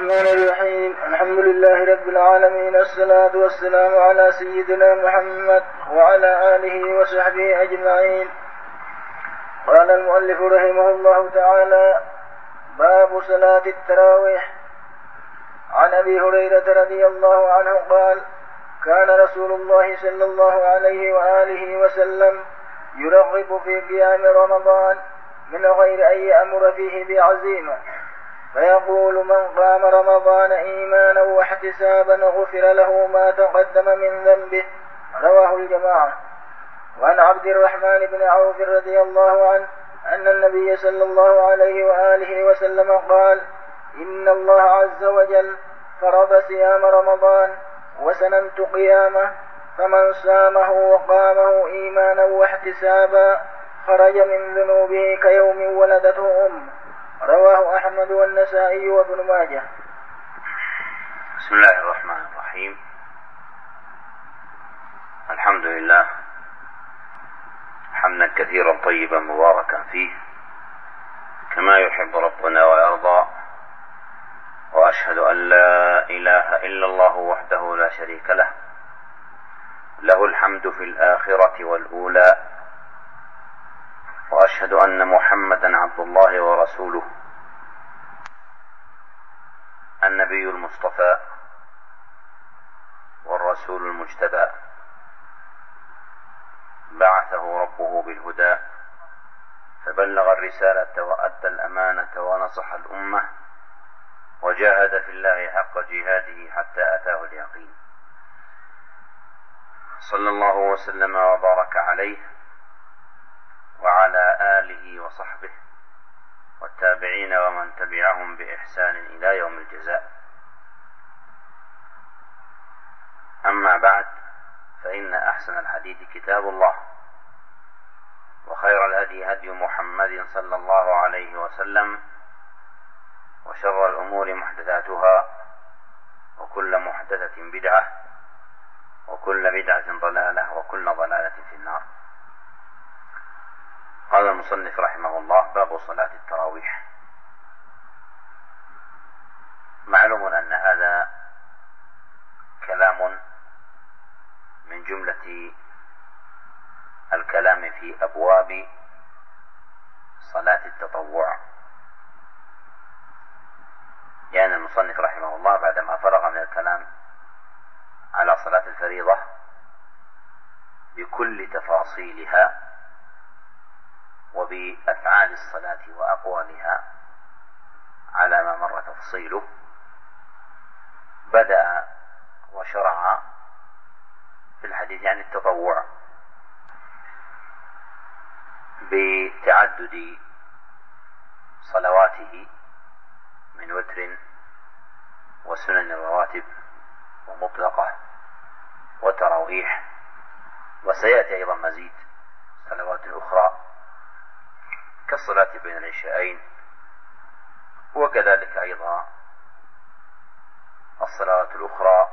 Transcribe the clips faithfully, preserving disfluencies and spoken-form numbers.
الرحمن الرحيم. الحمد لله رب العالمين، الصلاة والسلام على سيدنا محمد وعلى آله وصحبه أجمعين. قال المؤلف رحمه الله تعالى: باب صلاة التراويح. عن أبي هريرة رضي الله عنه قال: كان رسول الله صلى الله عليه وآله وسلم يرغب في قيام رمضان من غير أن يأمر فيه بعزيمة، فيقول: من قام رمضان إيمانا واحتسابا غفر له ما تقدم من ذنبه. رواه الجماعة. وعن عبد الرحمن بن عوف رضي الله عنه أن النبي صلى الله عليه وآله وسلم قال: إن الله عز وجل فرض صيام رمضان وسننت قيامه، فمن صامه وقامه إيمانا واحتسابا خرج من ذنوبه كيوم ولدته أمه. رواه أحمد والنسائي وابن ماجه. بسم الله الرحمن الرحيم. الحمد لله حمدا كثيرا طيبا مباركا فيه كما يحب ربنا ويرضى، وأشهد أن لا إله إلا الله وحده لا شريك له، له الحمد في الآخرة والأولى، وأشهد أن محمدا عبد الله ورسوله، النبي المصطفى والرسول المجتبى، بعثه ربه بالهدى فبلغ الرسالة وأدى الأمانة ونصح الأمة وجاهد في الله حق جهاده حتى أتاه اليقين، صلى الله وسلم وبارك عليه وعلى آله وصحبه والتابعين ومن تبعهم بإحسان إلى يوم الجزاء. أما بعد، فإن أحسن الحديث كتاب الله، وخير الهدي هدي محمد صلى الله عليه وسلم، وشر الأمور محدثاتها، وكل محدثة بدعة، وكل بدعة ضلالة، وكل ضلالة في النار. قال المصنف رحمه الله: باب صلاة التراويح. معلوم أن هذا كلام من جملة الكلام في أبواب صلاة التطوع، يعني المصنف رحمه الله بعدما فرغ من الكلام على صلاة الفريضة بكل تفاصيلها وبأفعال الصلاة وأقوالها على ما مر تفصيله، بدأ وشرع في الحديث عن التطوع بتعدد صلواته من وتر وسنن الرواتب ومطلقة وتراويح، وسيأتي أيضا مزيد صلوات أخرى كالصلاة بين العشاءين، وكذلك أيضا الصلوات الأخرى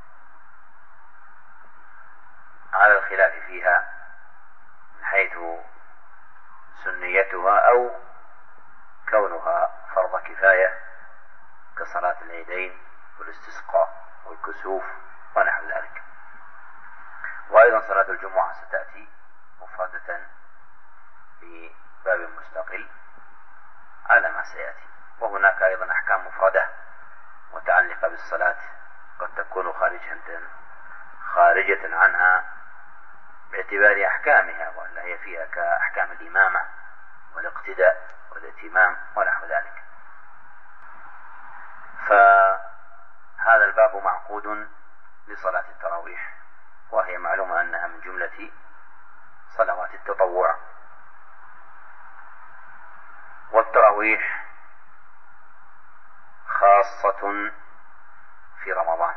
على الخلاف فيها من حيث سنيتها أو كونها فرض كفاية كصلاة العيدين والاستسقاء والكسوف ونحو ذلك. وأيضا صلاة الجمعة ستأتي مفردة في باب مستقل على ما سيأتي. وهناك أيضا أحكام مفردة متعلقة بالصلاة قد تكون خارجة خارجة عنها باعتبار أحكامها، ولا هي فيها كأحكام الإمامة والاقتداء والاتمام ونحو ذلك. فهذا الباب معقود لصلاة التراويح، وهي معلومة أنها من جملة صلوات التطوع. والتراويح خاصة في رمضان،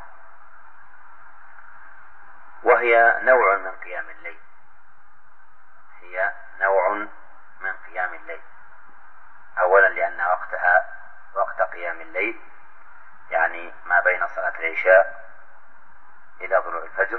وهي نوع من قيام الليل، هي نوع من قيام الليل. أولا لأن وقتها وقت قيام الليل، يعني ما بين صلاة العشاء إلى طلوع الفجر.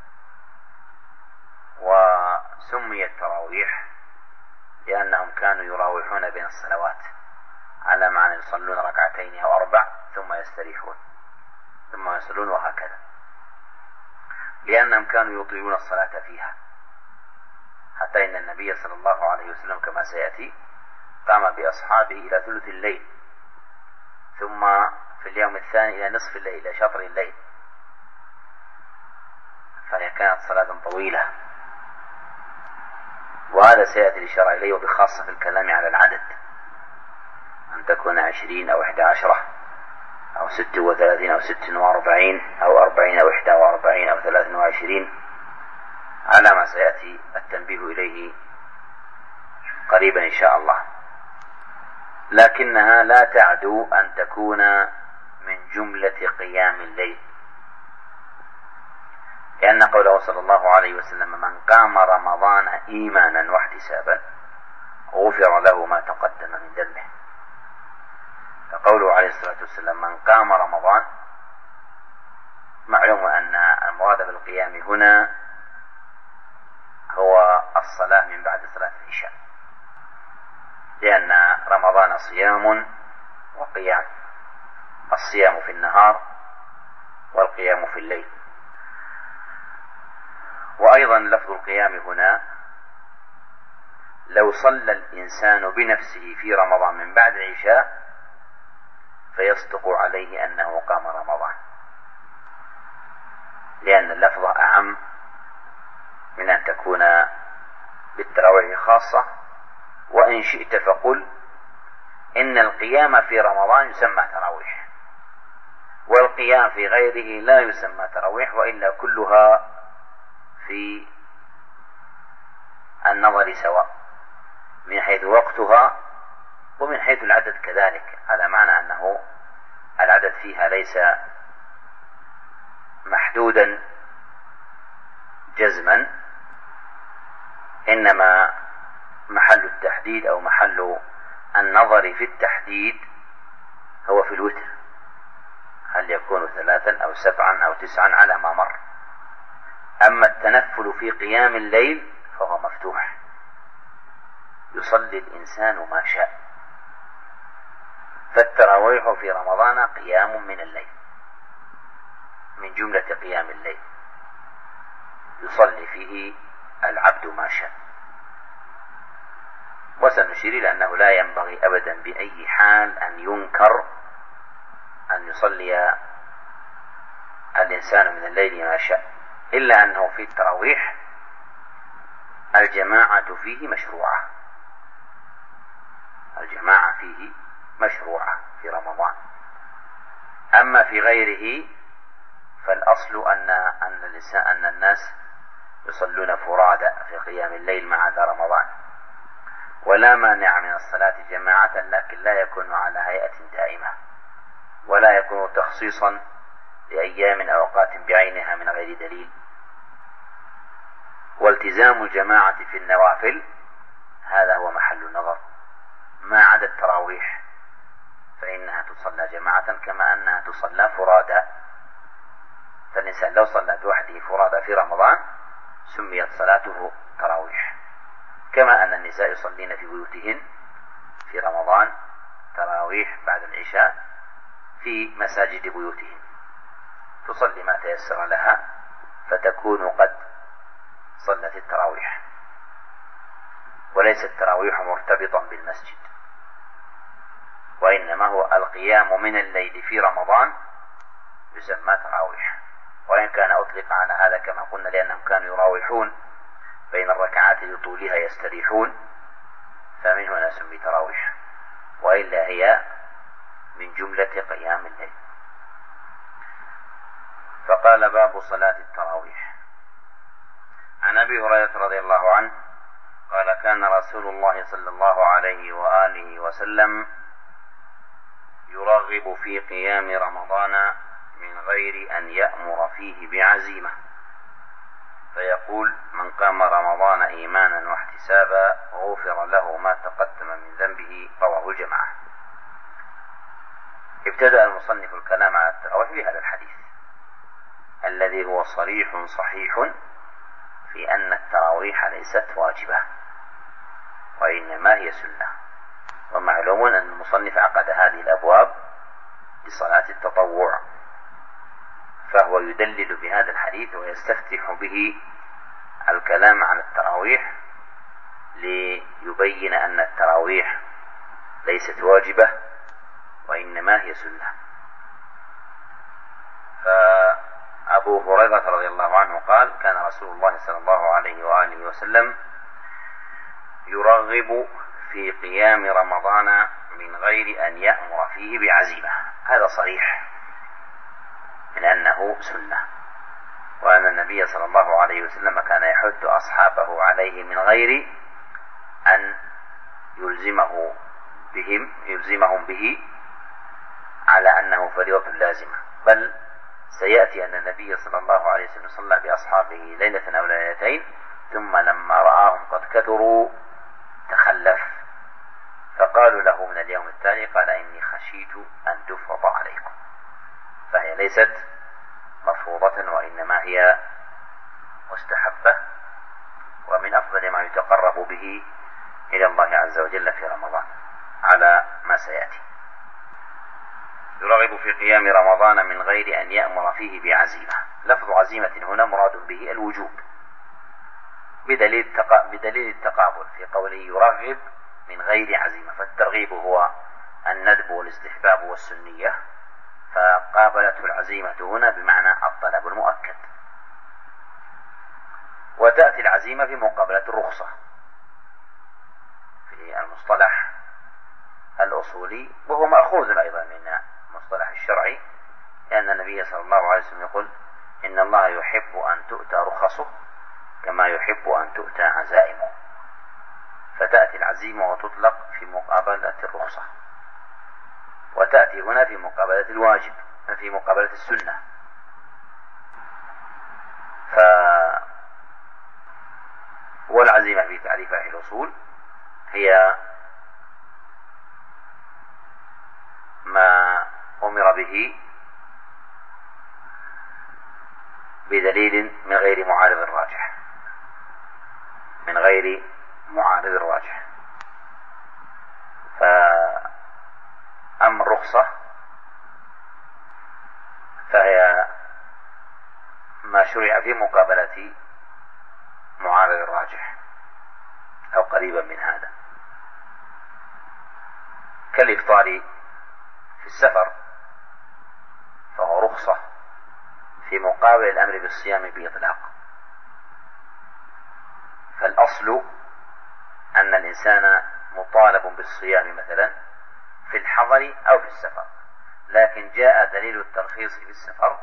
وسميت تراويح لأنهم كانوا يراوحون بين الصلوات على معنى يصلون ركعتين أو أربع ثم يستريحون ثم يصلون، وهكذا، لأنهم كانوا يطيلون الصلاة فيها، حتى إن النبي صلى الله عليه وسلم كما سيأتي قام بأصحابه إلى ثلث الليل، ثم في اليوم الثاني إلى نصف الليل، إلى شطر الليل، فهي كانت صلاة طويلة. وهذا سيأتي الإشارة إليه، وبخاصة في الكلام على العدد، أن تكون عشرين أو إحدى عشرة أو ست وثلاثين أو ست وأربعين أو أربعين أو إحدى وأربعين أو ثلاث وعشرين، على ما سيأتي التنبيه إليه قريبا إن شاء الله. لكنها لا تعدو أن تكون من جملة قيام الليل، لأن قوله صلى الله عليه وسلم: من قام رمضان إيمانا واحتسابا غفر له ما تقدم من ذنبه. فقوله عليه الصلاة والسلام: من قام رمضان، معلوم أن المراد بالقيام هنا هو الصلاة من بعد صلاة العشاء، لأن رمضان صيام وقيام، الصيام في النهار والقيام في الليل. وأيضا لفظ القيام هنا لو صلى الإنسان بنفسه في رمضان من بعد العشاء فيصدق عليه أنه قام رمضان، لأن اللفظ أعم من أن تكون بالتراويح خاصة. وإن شئت فقل إن القيام في رمضان يسمى تراويح، والقيام في غيره لا يسمى تراويح، وإلا كلها في النظر سواء من حيث وقتها ومن حيث العدد كذلك، على معنى أنه العدد فيها ليس محدودا جزما، إنما محل التحديد أو محل النظر في التحديد هو في الوتر، هل يكون ثلاثا أو سبعا أو تسعا على ما مر. أما التنفل في قيام الليل فهو مفتوح، يصلي الإنسان ما شاء. فالتراويح في رمضان قيام من الليل، من جملة قيام الليل، يصلي فيه العبد ما شاء. وسنشير إلى أنه لا ينبغي أبدا بأي حال أن ينكر أن يصلي الإنسان من الليل ما شاء، إلا أنه في التراويح الجماعة فيه مشروعة، الجماعة فيه مشروعة في رمضان. أما في غيره فالأصل أن أن الإنسان أن الناس يصلون فرادى في قيام الليل ما عدا رمضان، ولا مانع من الصلاة جماعة، لكن لا يكون على هيئة دائمة، ولا يكون تخصيصا لأيام أو أوقات بعينها من غير دليل. والتزام الجماعة في النوافل هذا هو محل النظر، ما عدا التراويح فإنها تصلى جماعة كما أنها تصلى فرادى. فالإنسان لو صلى بوحده فرادى في رمضان سميت صلاته تراويح، كما أن النساء يصلين في بيوتهن في رمضان تراويح بعد العشاء في مساجد بيوتهن، تصلي ما تيسر لها فتكون قد صلت التراويح، وليس التراويح مرتبطا بالمسجد، وإنما هو القيام من الليل في رمضان يسمى تراويح. وإن كان أطلق على هذا كما قلنا لأنهم كانوا يراوحون بين الركعات لطولها يستريحون، فمن هنا سمي تراويح، وإلا هي من جملة قيام الليل. فقال: باب صلاة التراويح. عن أبي هريرة رضي الله عنه قال: كان رسول الله صلى الله عليه وآله وسلم يرغب في قيام رمضان من غير أن يأمر فيه بعزيمة، فيقول: من قام رمضان إيمانا واحتسابا غفر له ما تقدم من ذنبه. رواه الجماعة. ابتدأ المصنف الكلام على التراويح بهذا الحديث الذي هو صريح صحيح في أن التراويح ليست واجبة وإنما هي سنة. ومعلوم أن المصنف عقد هذه الأبواب لصلاة التطوع، فهو يدلل بهذا الحديث ويستفتح به الكلام عن التراويح ليبين أن التراويح ليست واجبة وإنما هي سنة. فأبو هريرة رضي الله عنه قال: كان رسول الله صلى الله عليه وآله وسلم يرغب في قيام رمضان من غير أن يأمر فيه بعزيمة. هذا صريح من أنه سنة، وأن النبي صلى الله عليه وسلم كان يحث أصحابه عليه من غير أن يلزمه بهم يلزمهم به على أنه فريضة لازمة، بل سيأتي أن النبي صلى الله عليه وسلم صلى بأصحابه ليلة أو ليلتين، ثم لما رآهم قد كثروا تخلف، فقالوا له من اليوم التالي: قال: إني خشيت أن تفرض عليكم. فهي ليست مفروضة وإنما هي مستحبة، ومن أفضل ما يتقرب به إلى الله عز وجل في رمضان على ما سيأتي. يرغب في قيام رمضان من غير أن يأمر فيه بعزيمة. لفظ عزيمة هنا مراد به الوجوب بدليل بدليل التقابل في قوله يرغب من غير عزيمة، فالترغيب هو الندب والاستحباب والسنية، فقابلته العزيمة هنا بمعنى الطلب المؤكد. وتأتي العزيمة في مقابلة الرخصة في المصطلح الأصولي، وهو مأخوذ أيضا من المصطلح الشرعي، لأن النبي صلى الله عليه وسلم يقول: إن الله يحب أن تؤتى رخصه كما يحب أن تؤتى عزائمه. فتأتي العزيمة وتطلق في مقابلة الرخصة، وتأتي هنا في مقابلة الواجب، في مقابلة السنة. ف والعزيمة في تعريف أهل الأصول هي ما أمر به بدليل من غير معارض راجح من غير معارض راجح فأما الرخصة فهي ما شرع في مقابلة معارض الراجح أو قريبا من هذا، كالإفطار في السفر، فهو رخصة في مقابل الأمر بالصيام بإطلاق. فالأصل أن الإنسان مطالب بالصيام مثلا في الحضر أو في السفر، لكن جاء دليل الترخيص في السفر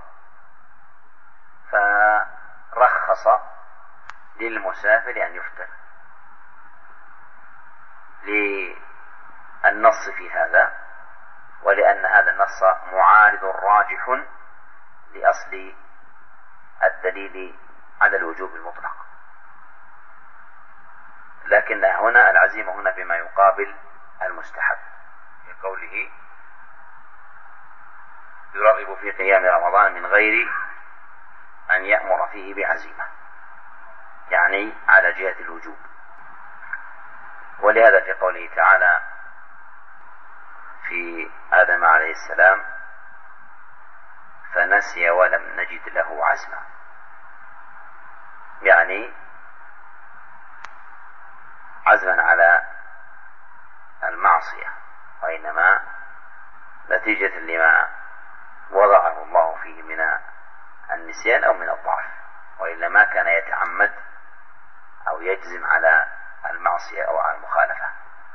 فرخص للمسافر أن يفطر للنص في هذا، ولأن هذا النص معارض راجح لأصل الدليل على الوجوب المطلق. لكن هنا العزيمة هنا بما يقابل المستحب، في قوله يرغب في قيام رمضان من غير أن يأمر فيه بعزيمة، يعني على جهة الوجوب. ولهذا في قوله تعالى في آدم عليه السلام فنسي ولم نجد له عزما، يعني عزما على المعصية، وإنما نتيجة لما وضعه الله فيه من النسيان أو من الضعف، وإلا ما كان يتعمد أو يجزم على المعصية أو على المخالفة.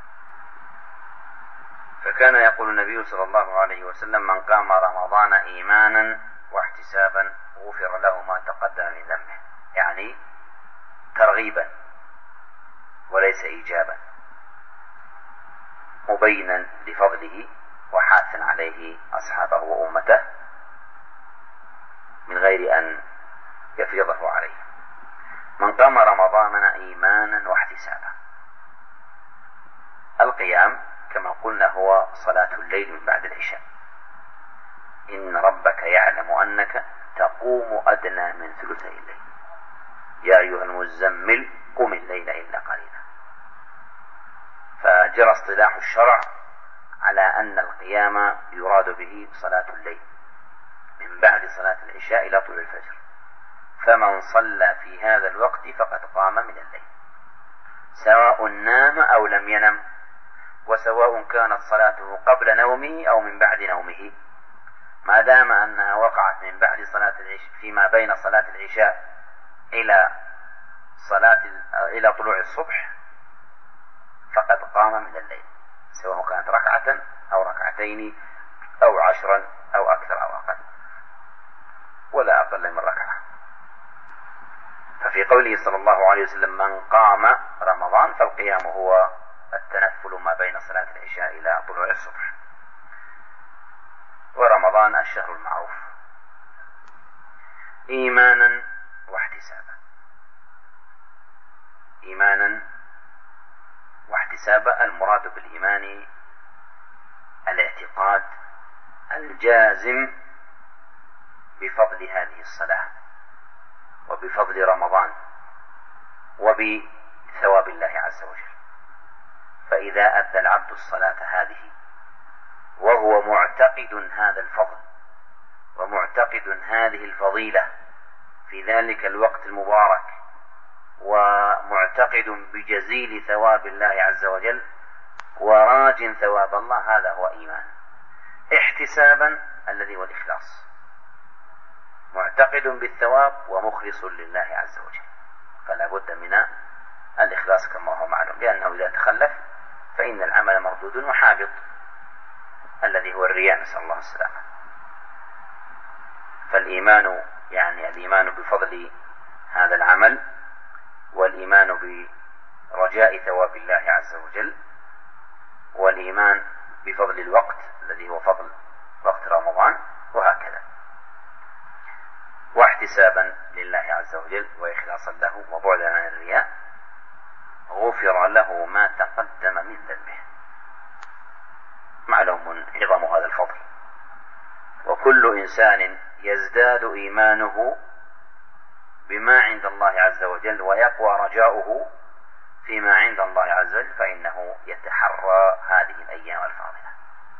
فكان يقول النبي صلى الله عليه وسلم: من قام رمضان إيمانا واحتسابا غفر له ما تقدم من ذنبه، يعني ترغيبا وليس إيجابا، مبينا لفضله وحاثا عليه أصحابه وأمته من غير أن يفرضه عليه. من قام رمضان إيمانا واحتسابا. القيام كما قلنا هو صلاة الليل من بعد العشاء. إن ربك يعلم أنك تقوم أدنى من ثلثي الليل يا أيها المزمل قم الليل إلا قليلا. فجرى اصطلاح الشرع على أن القيام يراد به صلاة الليل من بعد صلاة العشاء إلى طلوع الفجر، فمن صلى في هذا الوقت فقد قام من الليل، سواء نام أو لم ينم، وسواء كانت صلاته قبل نومه أو من بعد نومه، ما دام أنها وقعت من بعد صلاة العشاء فيما بين صلاة العشاء إلى صلاة إلى طلوع الصبح فقد قام من الليل، سواء كانت ركعة أو ركعتين أو عشرا أو أكثر أو أقل، ولا أقل من ركعة. ففي قوله صلى الله عليه وسلم من قام رمضان، فالقيام هو التنفل ما بين صلاة العشاء إلى طلوع الصبح. ورمضان الشهر المعروف إيمانا واحتسابا. إيمانا واحتسابا، المراد بالإيمان الاعتقاد الجازم بفضل هذه الصلاة وبفضل رمضان وبثواب الله عز وجل. فإذا أدى العبد الصلاة هذه وهو معتقد هذا الفضل ومعتقد هذه الفضيلة في ذلك الوقت المبارك، ومعتقد بجزيل ثواب الله عز وجل وراج ثواب الله، هذا هو إيمان. احتسابا الذي هو الإخلاص، معتقد بالثواب ومخلص لله عز وجل، فلا بد من الإخلاص كما هو معلوم، لأنه إذا تخلف فإن العمل مردود وحابط، الذي هو الرياء، نسأل الله السلامة. فالإيمان يعني الإيمان بفضل هذا العمل، والإيمان برجاء ثواب الله عز وجل، والإيمان بفضل الوقت الذي هو فضل وقت رمضان، وهكذا. واحتسابا لله عز وجل وإخلاصا له وبعدا عن الرياء، غفر له ما تقدم من ذنبه. معلوم عظم هذا الفضل، وكل إنسان يزداد إيمانه بما عند الله عز وجل ويقوى رجاؤه فيما عند الله عز وجل، فإنه يتحرى هذه الأيام الفاضلة.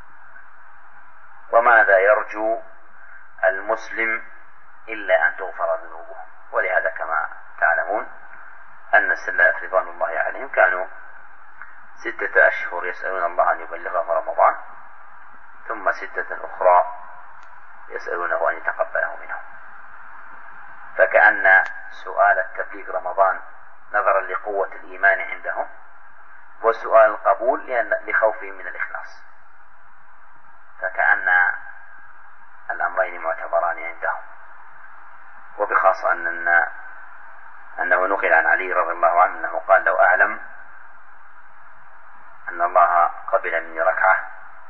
وماذا يرجو المسلم إلا أن تغفر ذنوبه؟ ولهذا كما تعلمون أن السلف رضوان الله عليهم كانوا ستة أشهر يسألون الله أن يبلغهم رمضان، ثم ستة أخرى يسألونه أن يتقبله منهم. فكأن سؤال التبليغ رمضان نظرا لقوة الإيمان عندهم، وسؤال القبول لأن لخوفهم من الإخلاص، فكأن الأمرين معتبران عندهم. وبخاصة أن أنه نقل عن علي رضي الله عنه أنه قال لو أعلم أن الله قبل مني ركعة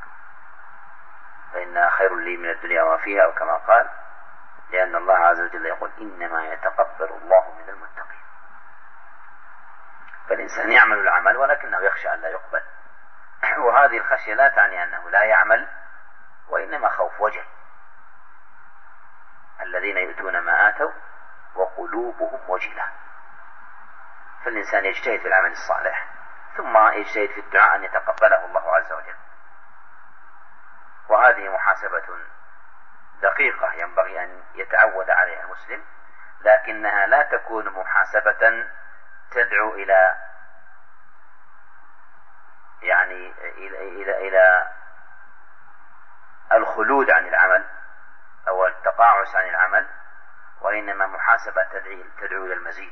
فإنها خير لي من الدنيا وما فيها، أو كما قال، لأن الله عز وجل يقول إنما يتقبل الله من المتقين. فالإنسان يعمل العمل ولكنه يخشى أن لا يقبل، وهذه الخشية لا تعني أنه لا يعمل، وإنما خوف وجه. الذين يؤتون ما آتوا وقلوبهم وجلة. فالإنسان يجتهد في العمل الصالح ثم يجتهد في الدعاء أن يتقبله الله عز وجل. وهذه محاسبة دقيقة ينبغي أن يتعود عليها المسلم، لكنها لا تكون محاسبة تدعو إلى يعني إلى إلى, إلى الخلود عن العمل أو التقاعس عن العمل، وإنما محاسبة تدعو إلى المزيد.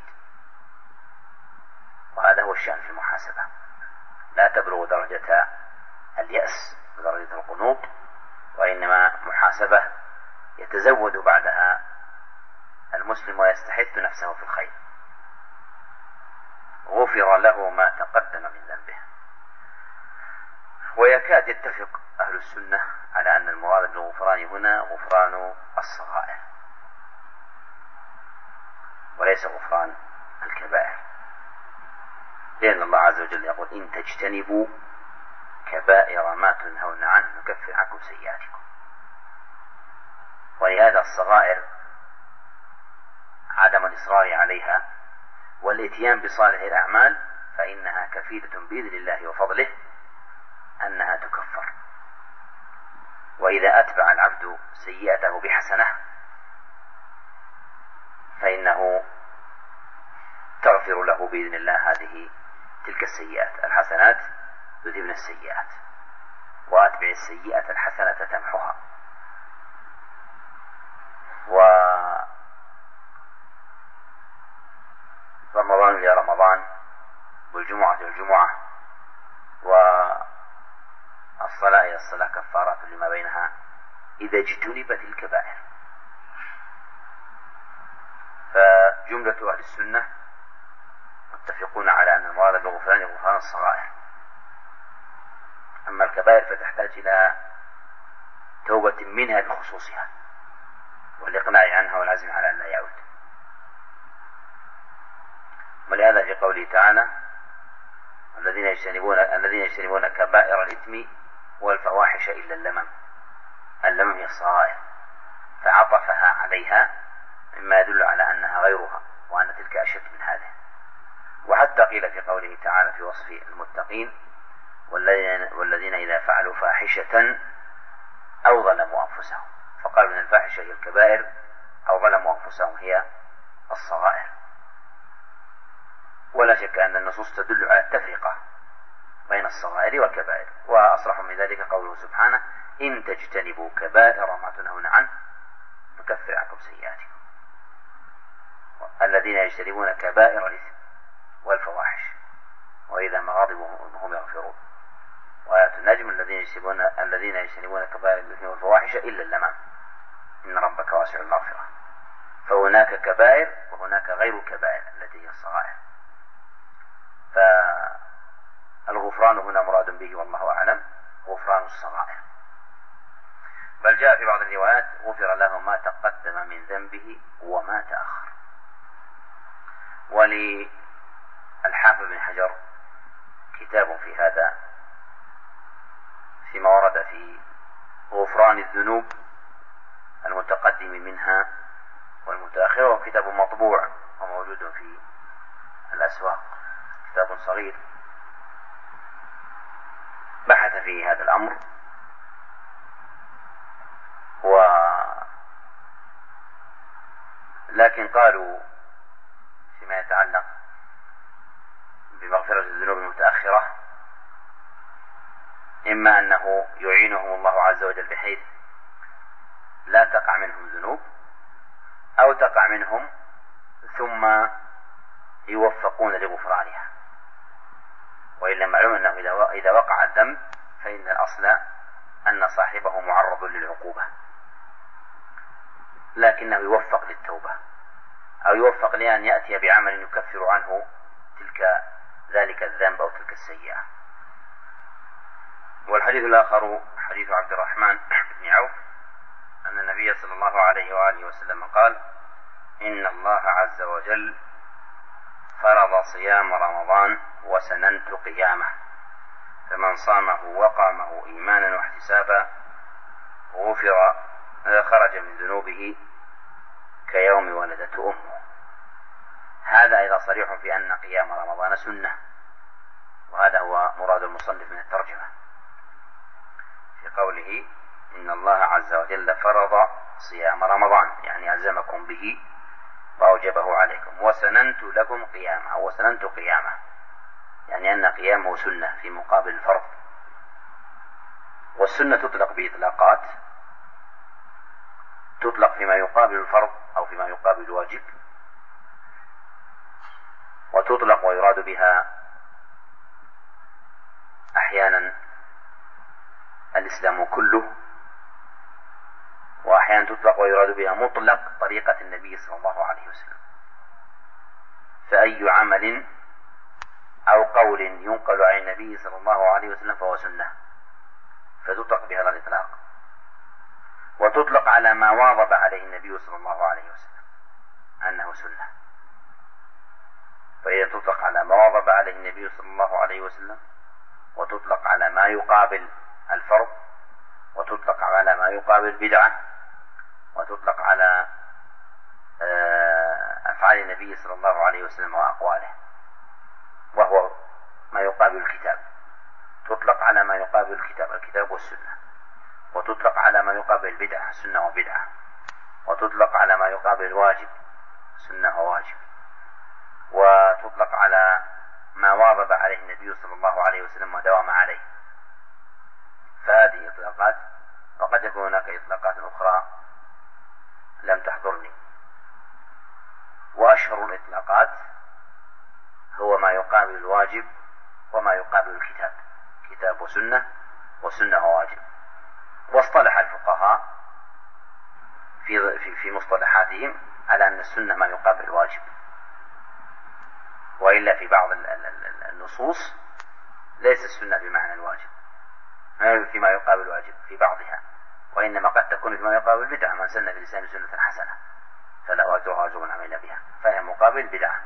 وهذا هو الشأن في المحاسبة، لا تبلغ درجة اليأس ودرجة القنوط، وإنما محاسبة يتزود بعدها المسلم ويستحث نفسه في الخير. غفر له ما تقدم من ذنبه. ويكاد يتفق أهل السنة على أن المراد بالغفران هنا غفران الصغائر وليس غفران الكبائر، لأن الله عز وجل يقول إن تجتنبوا كبائر ما تنهون عنه نكفر عنكم سيئاتكم. ولهذا الصغائر عدم الإصرار عليها والإتيان بصالح الأعمال فإنها كفيلة بإذن الله وفضله أنها تكفر وإذا أتبع العبد سيئته بحسنة فإنه تغفر له بإذن الله هذه تلك السيئات. الحسنات يذهبن السيئات، وأتبع السيئة الحسنة تمحها. ورمضان إلى رمضان، والجمعة إلى الجمعة، والصلاة إلى الصلاة كفارات لما بينها إذا اجتنبت الكبائر. فجملة أهل السنة متفقون على أن المراد بالغفران غفران الصغائر. أما الكبائر فتحتاج إلى توبة منها بخصوصها والإقلاع عنها والعزم على أن لا يعود. ولهذا في قوله تعالى الذين يجتنبون الذين يجتنبون كبائر الإثم والفواحش إلا اللمم. اللمم هي الصغائر، فعطفها عليها مما يدل على أنها غيرها وأن تلك أشد من هذه. وحتى قيل في قوله تعالى في وصف المتقين والذين, والذين إذا فعلوا فاحشة أو ظلموا أنفسهم، فقالوا إن الفاحشة هي الكبائر أو ظلموا أنفسهم هي الصغائر. ولا شك أن النصوص تدل على التفرقة بين الصغائر والكبائر، وأصرح من ذلك قوله سبحانه إن تجتنبوا كبائر ما تنهون عنه نكفر عنكم سيئاتكم. الذين يجتنبون كبائر الإثم والفواحش وإذا ما غضبوا هم يغفرون. وآيات النجم الذين يجتنبون الذين يجتنبون كبائر الإثم والفواحش إلا اللمم إن ربك واسع المغفرة. فهناك كبائر وهناك غير الكبائر التي هي الصغائر. فالغفران هنا مراد به والله أعلم غفران الصغائر. بل جاء في بعض الروايات غفر له ما تقدم من ذنبه وما تأخر. وللحافظ بن حجر كتاب في هذا فيما ورد في غفران الذنوب المتقدم منها والمتأخر، وهو كتاب مطبوع وموجود في الأسواق، كتاب صغير بحث في هذا الأمر. و لكن قالوا فيما يتعلق بمغفرة الذنوب المتأخرة إما أنه يعينهم الله عز وجل بحيث لا تقع منهم ذنوب، أو تقع منهم ثم يوفقون لغفرانها. وإلا معلوم أنه إذا وقع الذنب فإن الأصل أن صاحبه معرض للعقوبة، لكنه يوفق للتوبة أو يوفق لأن يأتي بعمل يكفر عنه تلك ذلك الذنب أو تلك السيئة. والحديث الآخر حديث عبد الرحمن بن عوف أن النبي صلى الله عليه وآله وسلم قال إن الله عز وجل فرض صيام رمضان وسننت قيامه، فمن صامه وقامه إيمانا واحتسابا غفر خرج من ذنوبه كيوم ولدته أمه. هذا أيضا صريح في أن قيام رمضان سنة، وهذا هو مراد المصنف من الترجمة في قوله إن الله عز وجل فرض صيام رمضان، يعني ألزمكم به وأوجبه عليكم، وسننت لكم قيامه أو وسننت قيامه، يعني أن قيامه سنة في مقابل الفرض. والسنة تطلق بإطلاقات، تطلق فيما يقابل الفرض أو فيما يقابل الواجب، وتطلق ويراد بها أحيانا الإسلام كله، وأحيانا تطلق ويراد بها مطلق طريقة النبي صلى الله عليه وسلم. فأي عمل أو قول ينقل عن النبي صلى الله عليه وسلم فهو سنة، فتطلق بهذا الإطلاق. وتطلق على ما واظب عليه النبي صلى الله عليه وسلم أنه سنة، فهي تطلق على ما واظب عليه النبي صلى الله عليه وسلم، وتطلق على ما يقابل الفرض، وتطلق على ما يقابل بدعة، وتطلق على أفعال النبي صلى الله عليه وسلم وأقواله، وهو ما يقابل الكتاب. تطلق على ما يقابل الكتاب الكتاب والسنة، وتطلق على ما يقابل البدعة سنة وبدعة، وتطلق على ما يقابل الواجب سنة وواجب، وتطلق على ما واظب عليه النبي صلى الله عليه وسلم وداوم عليه. فهذه إطلاقات، وقد يكون هناك إطلاقات أخرى لم تحضرني. وأشهر الإطلاقات هو ما يقابل الواجب وما يقابل الكتاب، كتاب وسنة وسنة وواجب. واصطلح الفقهاء في في مصطلحاتهم على أن السنة ما يقابل الواجب، وإلا في بعض النصوص ليس السنة بمعنى الواجب فيما يقابل الواجب في بعضها، وإنما قد تكون فيما يقابل البدعة. من سن في الإسلام سنة حسنة فله أجرها وأجر من عمل بها، فهي مقابل البدعة.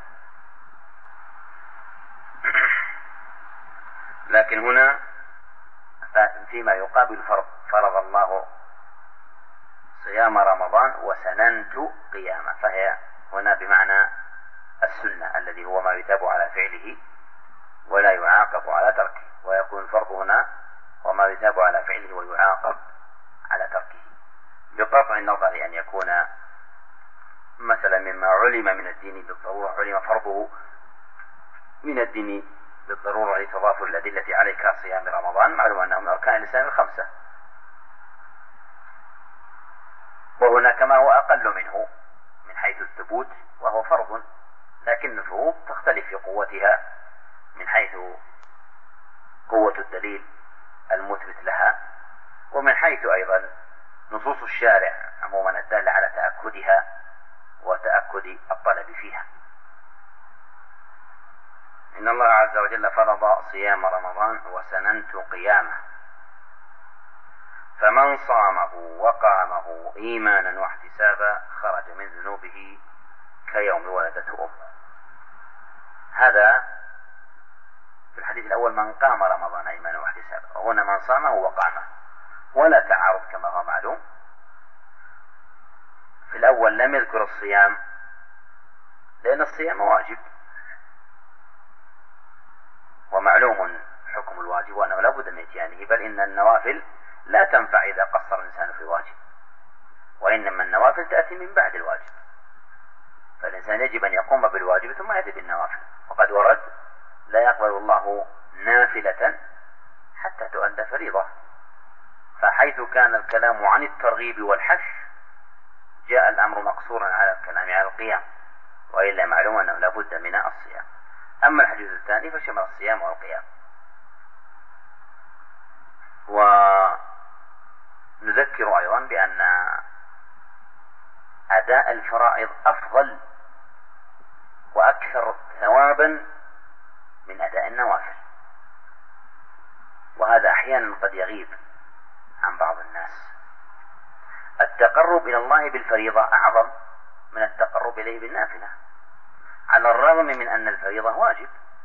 لكن هنا فيما يقابل فرض فرض الله صيام رمضان وسننت قيامه، فهي هنا بمعنى السنة الذي هو ما يتاب على فعله ولا يعاقب على تركه، ويكون الفرض هنا وما يتاب على فعله ويعاقب على تركه، بقطع النظر أن يكون مثلا مما علم من الدين بالضرورة، علم فرضه من الدين بالضرورة لتضافر الأدلة عليه كصيام رمضان، معلوم أنه من أركان الإسلام الخمسة، وهناك ما هو أقل منه من حيث الثبوت وهو فرض، لكن الفروض تختلف في قوتها من حيث قوة الدليل المثبت لها، ومن حيث أيضا نصوص الشارع عموما الدالة على تأكدها وتأكد الطلب فيها. إن الله عز وجل فرض صيام رمضان وسننت قيامه، فمن صامه وقامه إيمانا واحتسابا خرج من ذنوبه كيوم ولدته أمه. هذا في الحديث الأول من قام رمضان إيمانا واحتسابا، وهنا من صامه وقامه، ولا تعارض كما هو معلوم. في الأول لم يذكر الصيام لأن الصيام واجب، ومعلوم حكم الواجب وأنه لا بد من إتيانه، بل إن النوافل لا تنفع إذا قصر الإنسان في واجب، وإنما النوافل تأتي من بعد الواجب، فالإنسان يجب أن يقوم بالواجب ثم يأتي بالنوافل. وقد ورد لا يقبل الله نافلة حتى تؤدى فريضة، فحيث كان الكلام عن الترغيب والحث جاء الأمر مقصورا على الكلام على القيام، وإلا معلوم أنه لا بد من الصيام. أما الحديث الثاني فشمل الصيام والقيام. ونذكر أيضا بأن أداء الفرائض أفضل وأكثر ثوابا من أداء النوافل، وهذا أحيانا قد يغيب عن بعض الناس. التقرب إلى الله بالفريضة أعظم من التقرب إليه بالنافلة، على الرغم من أن الفريضة واجب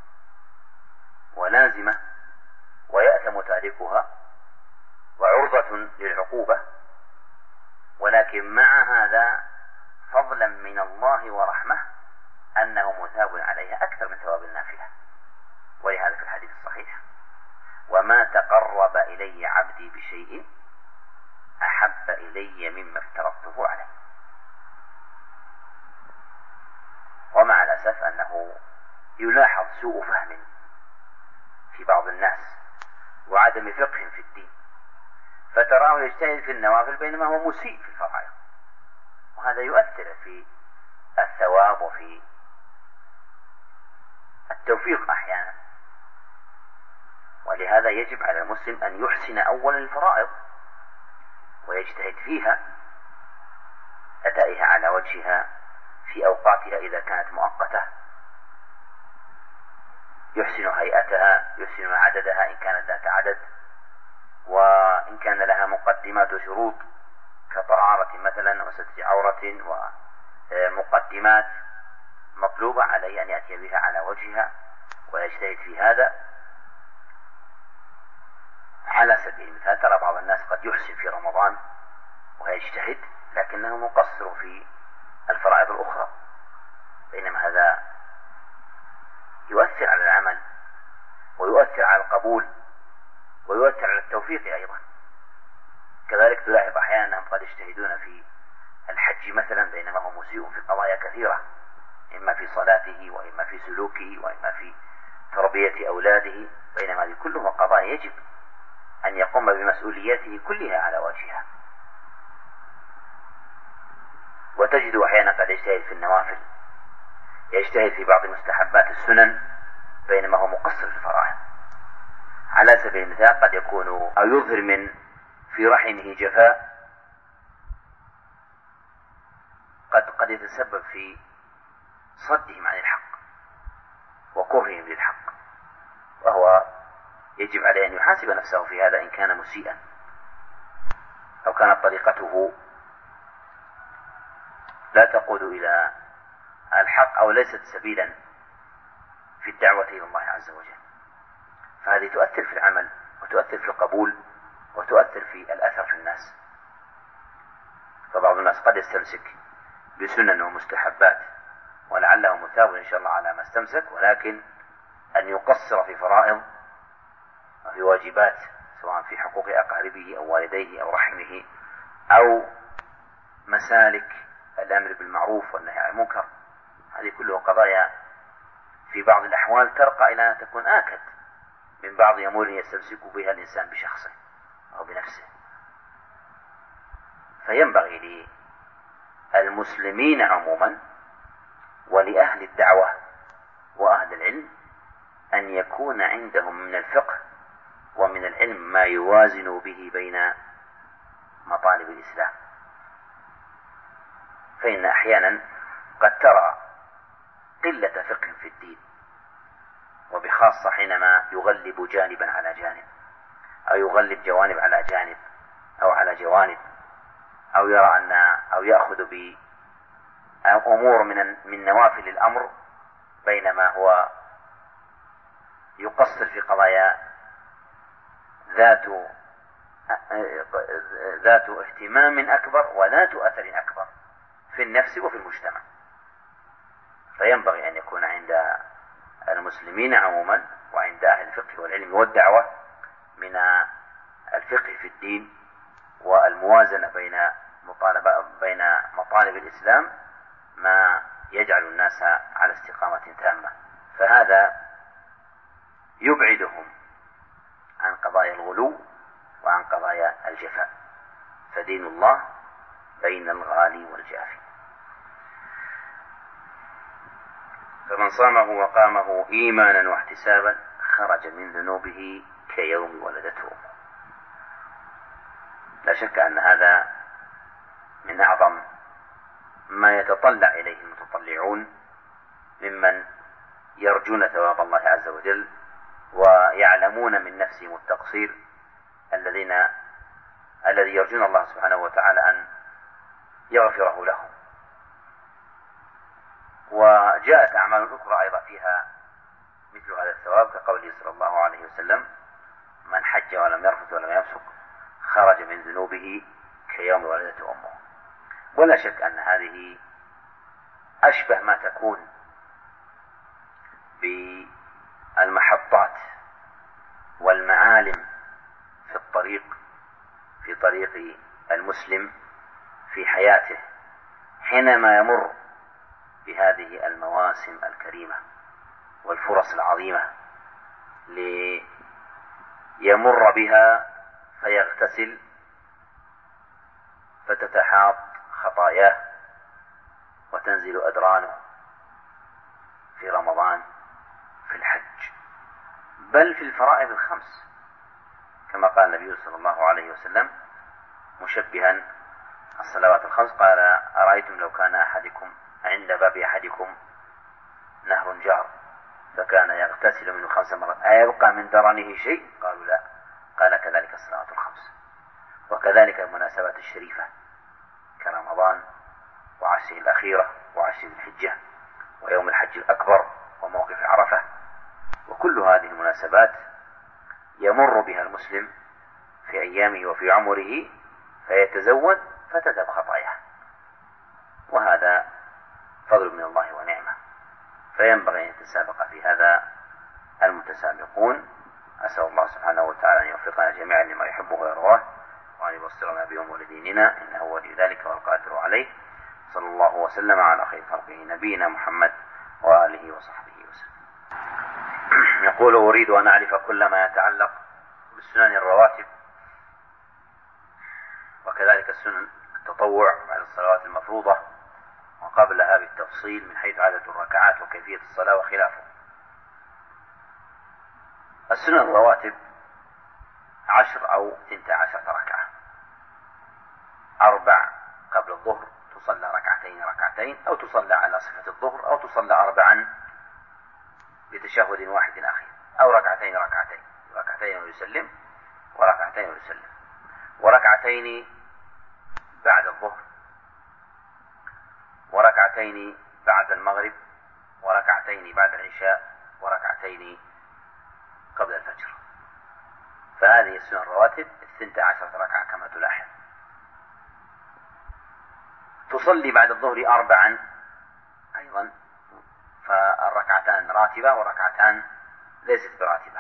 ولازمة ويأثم تاركها وعرضة للعقوبة، ولكن مع هذا فضلا من الله ورحمة أنه مثاب عليها أكثر من ثواب النافلة. ولهذا في الحديث الصحيح: وما تقرب إلي عبدي بشيء أحب إلي مما افترضته عليه. ومع الأسف أنه يلاحظ سوء فهم في بعض الناس وعدم فقه في الدين، فتراه يجتهد في النوافل بينما هو مسيء في الفرائض، وهذا يؤثر في الثواب وفي التوفيق أحيانا. ولهذا يجب على المسلم أن يحسن أولا الفرائض ويجتهد فيها، أدائها على وجهها في أوقاتها إذا كانت مؤقتة، يحسن هيئتها، يحسن عددها إن كانت ذات عدد، وإن كان لها مقدمات وشروط كطهارة مثلا وستر عورة ومقدمات مطلوبة عليه أن يأتي بها على وجهها ويجتهد في هذا. على سبيل المثال ترى بعض الناس قد يحسن في رمضان ويجتهد لكنه مقصر في الفرائض الأخرى، بينما هذا يؤثر على العمل ويؤثر على القبول ويؤثر على التوفيق أيضا. كذلك تلاحظ أحيانا أنهم قد يجتهدون في الحج مثلا بينما هو مسيء في قضايا كثيرة، إما في صلاته وإما في سلوكه وإما في تربية أولاده، بينما هذه كلها قضايا يجب أن يقوم بمسؤولياته كلها على وجهها. وتجد أحيانا قد يجتهد في النوافل، يجتهد في بعض مستحبات السنن بينما هو مقصر في الفرائض. على سبيل المثال قد يكون أو يظهر من في رحمه جفاء قد قد يتسبب في صدهم عن الحق وكرههم للحق، وهو يجب عليه أن يحاسب نفسه في هذا إن كان مسيئا أو كانت طريقته لا تقود إلى الحق أو ليست سبيلا في الدعوة إلى الله عز وجل. فهذه تؤثر في العمل وتؤثر في القبول وتؤثر في الأثر في الناس. فبعض الناس قد يستمسك بسنن ومستحبات ولعله مثاب إن شاء الله على ما استمسك، ولكن أن يقصر في فرائض وفي واجبات سواء في حقوق أقاربه أو والديه أو رحمه أو مسالك الأمر بالمعروف والنهي عن المنكر، هذه كلها قضايا في بعض الأحوال ترقى إلى أن تكون آكد من بعض أمور يستمسك بها الإنسان بشخصه أو بنفسه. فينبغي للمسلمين عموما ولأهل الدعوة وأهل العلم أن يكون عندهم من الفقه ومن العلم ما يوازن به بين مطالب الإسلام. فإن أحيانا قد ترى قلة فقه في الدين، وبخاصة حينما يغلب جانبا على جانب أو يغلب جوانب على جانب أو على جوانب، أو يرى أن أو يأخذ بأمور من من نوافل الأمر بينما هو يقصر في قضايا ذات ذات اهتمام أكبر وذات أثر أكبر في النفس وفي المجتمع. فينبغي أن يكون عند المسلمين عموما وعند أهل الفقه والعلم والدعوة من الفقه في الدين والموازنة بين مطالبة بين مطالب الإسلام ما يجعل الناس على استقامة تامة. فهذا يبعدهم عن قضايا الغلو وعن قضايا الجفاء، فدين الله بين الغالي والجافي. فمن صامه وقامه إيمانا واحتسابا خرج من ذنوبه كيوم ولدته. لا شك أن هذا من أعظم ما يتطلع إليه المتطلعون ممن يرجون ثواب الله عز وجل ويعلمون من نفسهم التقصير الذين الذي يرجون الله سبحانه وتعالى أن يغفره لهم. وجاءت أعمال أخرى أيضا فيها مثل هذا الثواب كقوله صلى الله عليه وسلم: من حج ولم يرفث ولم يفسق خرج من ذنوبه كيوم ولدته أمه. ولا شك أن هذه أشبه ما تكون بالمحطات والمعالم في الطريق في طريق المسلم في حياته حينما يمر بهذه المواسم الكريمة والفرص العظيمة ليمر بها فيغتسل فتتحاط خطاياه وتنزل أدرانه في رمضان في الحج بل في الفرائض الخمس، كما قال النبي صلى الله عليه وسلم مشبها الصلوات الخمس قال: أرأيتم لو كان أحدكم عند باب أحدكم نهر جار فكان يغتسل منه خمس مرات أيبقى من درنه شيء؟ قالوا لا. قال: كذلك الصلوات الخمس. وكذلك المناسبات الشريفة كرمضان وعشره الأخيرة وعشر الحجة ويوم الحج الأكبر وموقف عرفة، وكل هذه المناسبات يمر بها المسلم في أيامه وفي عمره فيتزود فتذهب خطاياه، وهذا فضل من الله ونعمة. فينبغي أن يتسابق في هذا المتسابقون. أسأل الله سبحانه وتعالى أن يوفقنا جميعا لما يحبه ويرضاه وأن يبصرنا بأمور ديننا إنه ولي ذلك والقادر عليه. صلى الله وسلم على خير خلقه نبينا محمد وآله وصحبه وسلم. يقول: أريد أن أعرف كل ما يتعلق بالسنن الرواتب وكذلك السنن التطوع بعد الصلوات المفروضة وقبلها بالتفصيل من حيث عدد الركعات وكيفية الصلاة وخلافه. السنن الرواتب عشر أو ثنتا عشر ركعة: أربع قبل الظهر تصلى ركعتين ركعتين، أو تصلى على صفة الظهر، أو تصلى أربعا بتشهد واحد أخير، أو ركعتين ركعتين ركعتين ويسلم وركعتين ويسلم، وركعتين بعد الظهر، وركعتين بعد المغرب، وركعتين بعد العشاء، وركعتين قبل الفجر. فهذه السنن الرواتب الثنتا عشرة ركعة كما تلاحظ. تصلي بعد الظهر أربعا أيضا، فالركعتان راتبة وركعتان ليست براتبة.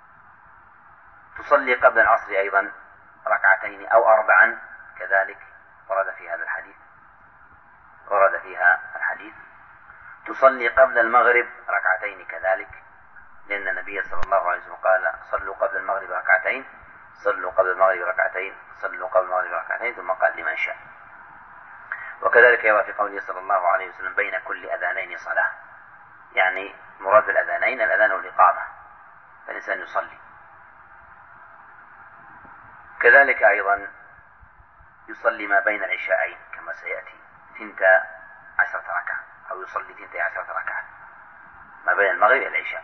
تصلي قبل العصر أيضا ركعتين أو أربعا كذلك، ورد في هذا الحديث ورد فيها الحديث. تصلي قبل المغرب ركعتين كذلك، لأن النبي صلى الله عليه وسلم قال: صلوا قبل المغرب ركعتين، صلوا قبل المغرب ركعتين، صلوا قبل المغرب ركعتين، ثم قال: لمن شاء. وكذلك يرى في قوله صلى الله عليه وسلم: بين كل أذانين صلاة، يعني مراد الأذانين الأذان والإقامة، فالإنسان يصلي. كذلك أيضا يصلي ما بين العشاءين كما سيأتي ثنتا عشرة ركعة، أو يصلي ثنتا عشرة ركعة ما بين المغرب والعشاء.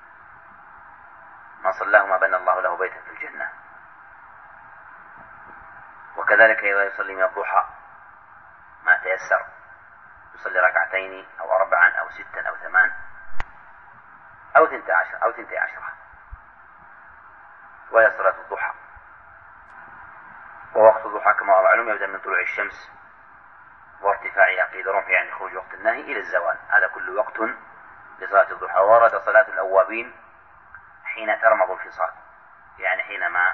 من صلاه ما بنى الله له بيتا في الجنة. وكذلك أيضا يصلي من الضحى ما تيسر، يصلي ركعتين أو أربعا أو ستا أو ثمان أو ثنتا عشر أو ثنتا عشرة، وهي صلاة الضحى. ووقت الضحى كما هو معلوم يبدأ من طلوع الشمس وارتفاعها قيد رمح، يعني خروج وقت النهي، إلى الزوال. هذا كل وقت لصلاة الضحى. ورد صلاة الأوابين حين ترمض الفصال، يعني حينما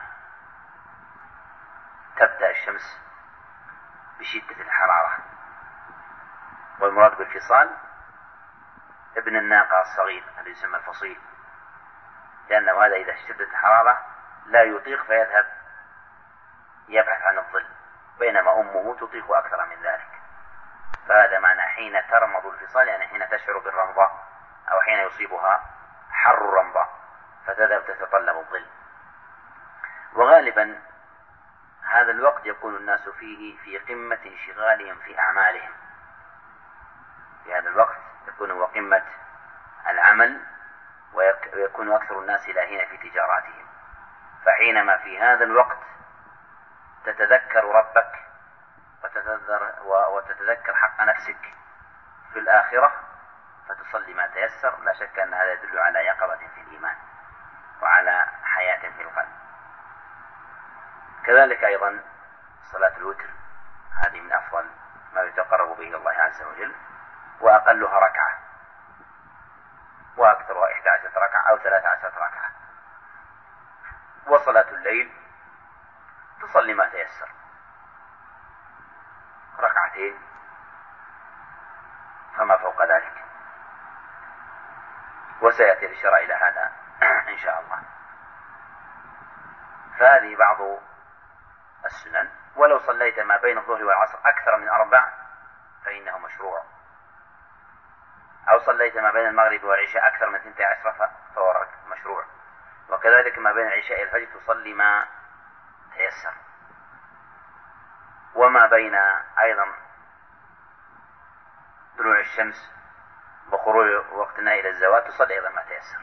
تبدأ الشمس بشدة الحرارة. والمراد بالفصال ابن الناقة الصغير الذي يسمى الفصيل، لأنه هذا إذا اشتدت الحرارة لا يطيق فيذهب يبحث عن الظل، بينما أمه تطيق أكثر من ذلك. فهذا معنى حين ترمض الفصال، يعني حين تشعر بالرمضاء أو حين يصيبها حر الرمضاء فتذهب تتطلب الظل. وغالبا هذا الوقت يكون الناس فيه في قمة انشغالهم في أعمالهم. في هذا الوقت يكون هو قمة العمل، ويكون أكثر الناس لاهين في تجاراتهم. فحينما في هذا الوقت تتذكر ربك وتتذكر حق نفسك في الآخرة فتصلي ما تيسر. لا شك أن هذا يدل على يقظة في الإيمان وعلى حياة في القلب. كذلك أيضا صلاة الوتر، هذه من أفضل ما يتقرب به الله عز وجل، وأقلها ركعة، وأكثرها إحدى عشرة ركعة أو ثلاثة عشرة ركعة. وصلاة الليل تصلي ما تيسر، ركعتين فما فوق ذلك، وسيأتي الإشارة إلى هذا إن شاء الله. فهذه بعض السنن. ولو صليت ما بين الظهر والعصر أكثر من أربع فإنه مشروع، أو صليت ما بين المغرب والعشاء أكثر من ثنتي عشرة فهو مشروع. وكذلك ما بين العشاء والفجر تصلي ما تيسر. وما بين أيضا طلوع الشمس وخروج وقتنا إلى الزوال تصلي أيضا ما تيسر.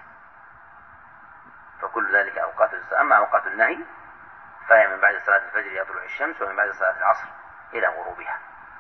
فكل ذلك أوقات الصلاة. أما أوقات النهي فهي من بعد صلاة الفجر إلى طلوع الشمس، ومن بعد صلاة العصر إلى غروبها.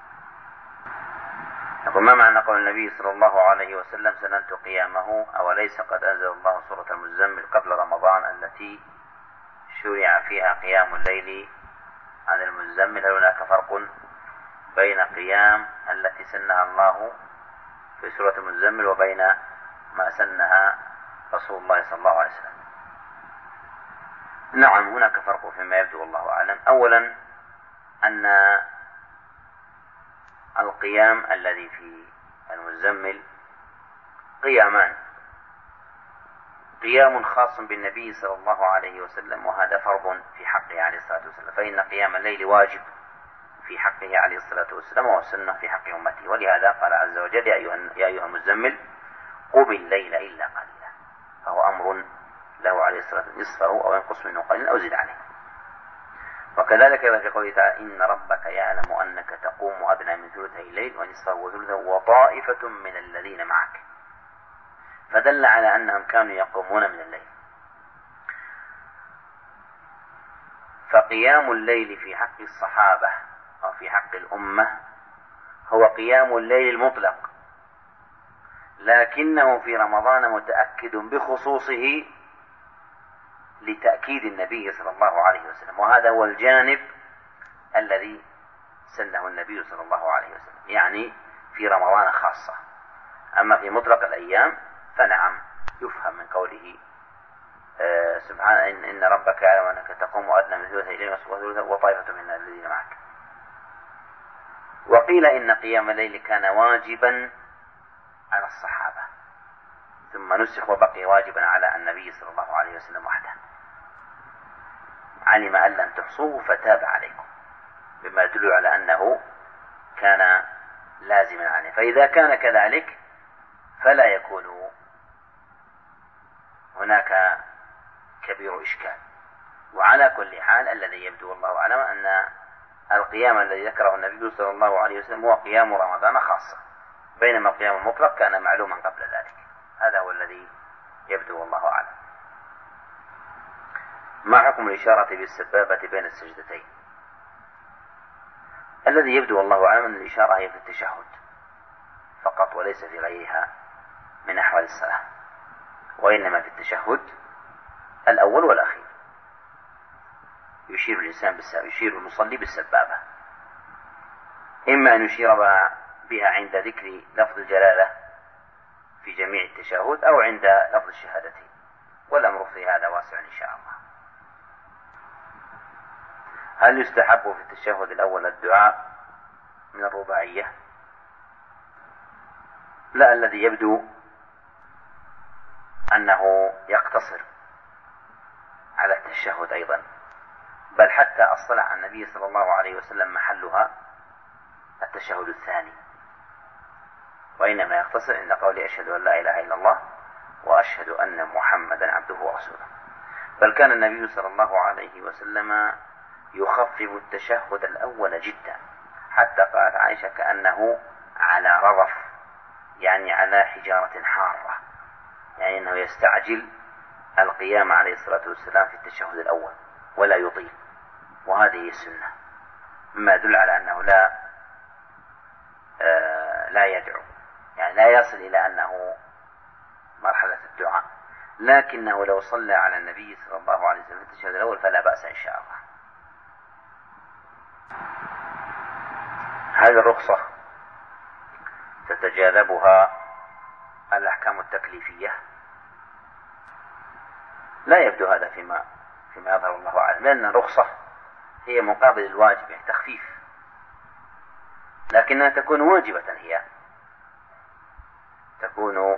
نقول: ما معنى قول النبي صلى الله عليه وسلم: سننت قيامه، أوليس قد أنزل الله سورة المزمل قبل رمضان التي شرع فيها قيام الليل عن المزمل؟ هل هناك فرق بين قيام التي سنها الله في سورة المزمل وبين ما سنها رسول الله صلى الله عليه وسلم؟ نعم، هناك فرق فيما يبدو والله أعلم. أولا أن القيام الذي في المزمل قيامان: قيام خاص بالنبي صلى الله عليه وسلم، وهذا فرض في حقه عليه الصلاة والسلام، فإن قيام الليل واجب في حقه عليه الصلاة والسلام، وسنة في حق أمته. ولهذا قال عز وجل: يا أيها, يا أيها المزمل قم الليل إلا قليلا. فهو أمر له عليه الصلاة والسلام: نصفه أو ينقص منه قليلا أو زد عليه. وكذلك في قوله تعالى: إن ربك يعلم أنك تقوم أدنى من ثلثي الليل ونصفه وثلثه وطائفة من الذين معك، فدل على أنهم كانوا يقومون من الليل. فقيام الليل في حق الصحابة أو في حق الأمة هو قيام الليل المطلق، لكنه في رمضان متأكد بخصوصه لتأكيد النبي صلى الله عليه وسلم، وهذا هو الجانب الذي سنه النبي صلى الله عليه وسلم، يعني في رمضان خاصة. أما في مطلق الأيام فنعم يفهم من قوله آه سبحانه: إن, إن ربك يعلم أنك تقوم أدنى من ثلثي الليل وثلثه وطائفة من الذين معك. وقيل إن قيام الليل كان واجبا على الصحابة ثم نسخ وبقي واجبا على النبي صلى الله عليه وسلم وحده، علم أن لم تحصوه فتاب عليكم، بما يدل على أنه كان لازما عليه. فإذا كان كذلك فلا يكون هناك كبير إشكال. وعلى كل حال الذي يبدو والله أعلم أن القيام الذي ذكره النبي صلى الله عليه وسلم هو قيام رمضان خاصة، بينما القيام المطلق كان معلوما قبل ذلك. هذا هو الذي يبدو والله أعلم. ما حكم الإشارة بالسبابة بين السجدتين؟ الذي يبدو والله أعلم أن الإشارة هي في التشهد فقط وليس في غيرها من أحوال الصلاة، وإنما في التشهد الأول والأخير يشير الإنسان بالسبابة، يشير المصلي بالسبابة، إما أن يشير بها عند ذكر لفظ الجلالة في جميع التشهد أو عند لفظ الشهادتين، والأمر في هذا واسع إن شاء الله. هل يستحب في التشهد الأول الدعاء من الرباعية؟ لا، الذي يبدو أنه يقتصر على التشهد أيضا، بل حتى الصلاة على النبي صلى الله عليه وسلم محلها التشهد الثاني، وإنما يقتصر عند قول أشهد أن لا إله إلا الله وأشهد أن محمدا عبده ورسوله. بل كان النبي صلى الله عليه وسلم يخفف التشهد الأول جدا، حتى قالت عائشة كأنه على رضف، يعني على حجارة حارة، يعني أنه يستعجل القيام عليه الصلاة والسلام في التشهد الأول ولا يطيل، وهذه السنة، مما يدل على أنه لا آه لا يدعو، يعني لا يصل إلى أنه مرحلة الدعاء، لكنه لو صلى على النبي صلى الله عليه وسلم في التشهد الأول فلا بأس إن شاء الله. هذه الرخصة تتجاذبها الأحكام التكليفية؟ لا يبدو هذا فيما فيما يظهر الله أعلم، لأن الرخصة هي مقابل الواجب، يعني تخفيف، لكنها تكون واجبة، هي تكون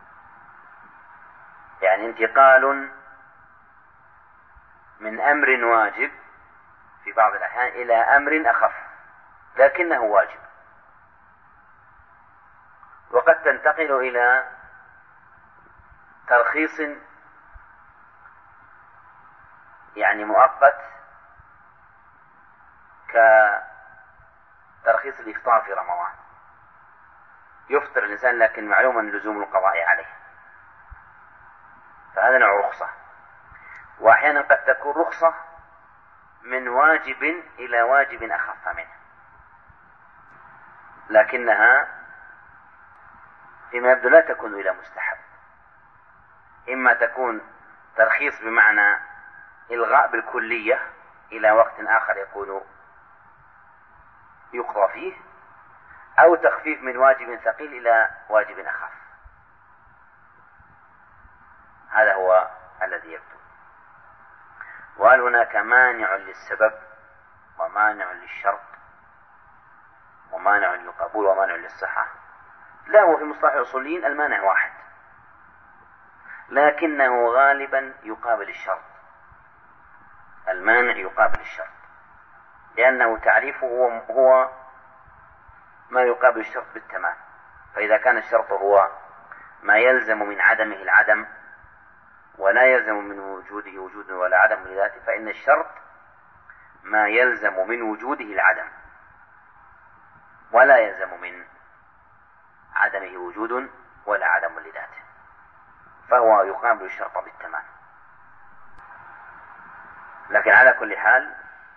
يعني انتقال من أمر واجب في بعض الأحيان إلى أمر أخف لكنه واجب، وقد تنتقل إلى ترخيص يعني مؤقت كترخيص الإفطار في رمضان، يفطر الإنسان لكن معلوما لزوم القضاء عليه، فهذا نوع رخصة. وأحيانا قد تكون رخصة من واجب إلى واجب أخف منه، لكنها فيما يبدو لا تكون إلى مستحب، إما تكون ترخيص بمعنى إلغاء بالكلية إلى وقت آخر يكون يقضى فيه، أو تخفيف من واجب ثقيل إلى واجب أخف. هذا هو الذي يبدو. وهل هناك مانع للسبب ومانع للشرط ومانع للقبول ومانع للصحة، لا، هو في مصطلح الأصوليين المانع واحد، لكنه غالبا يقابل الشرط. المانع يقابل الشرط لأنه تعريفه هو, هو ما يقابل الشرط بالتمام. فإذا كان الشرط هو ما يلزم من عدمه العدم ولا يلزم من وجوده وجود ولا عدم لذاته، فإن الشرط ما يلزم من وجوده العدم ولا يلزم من عدمه وجود ولا عدم لذاته، فهو يقابل الشرط بالتمام. لكن على كل حال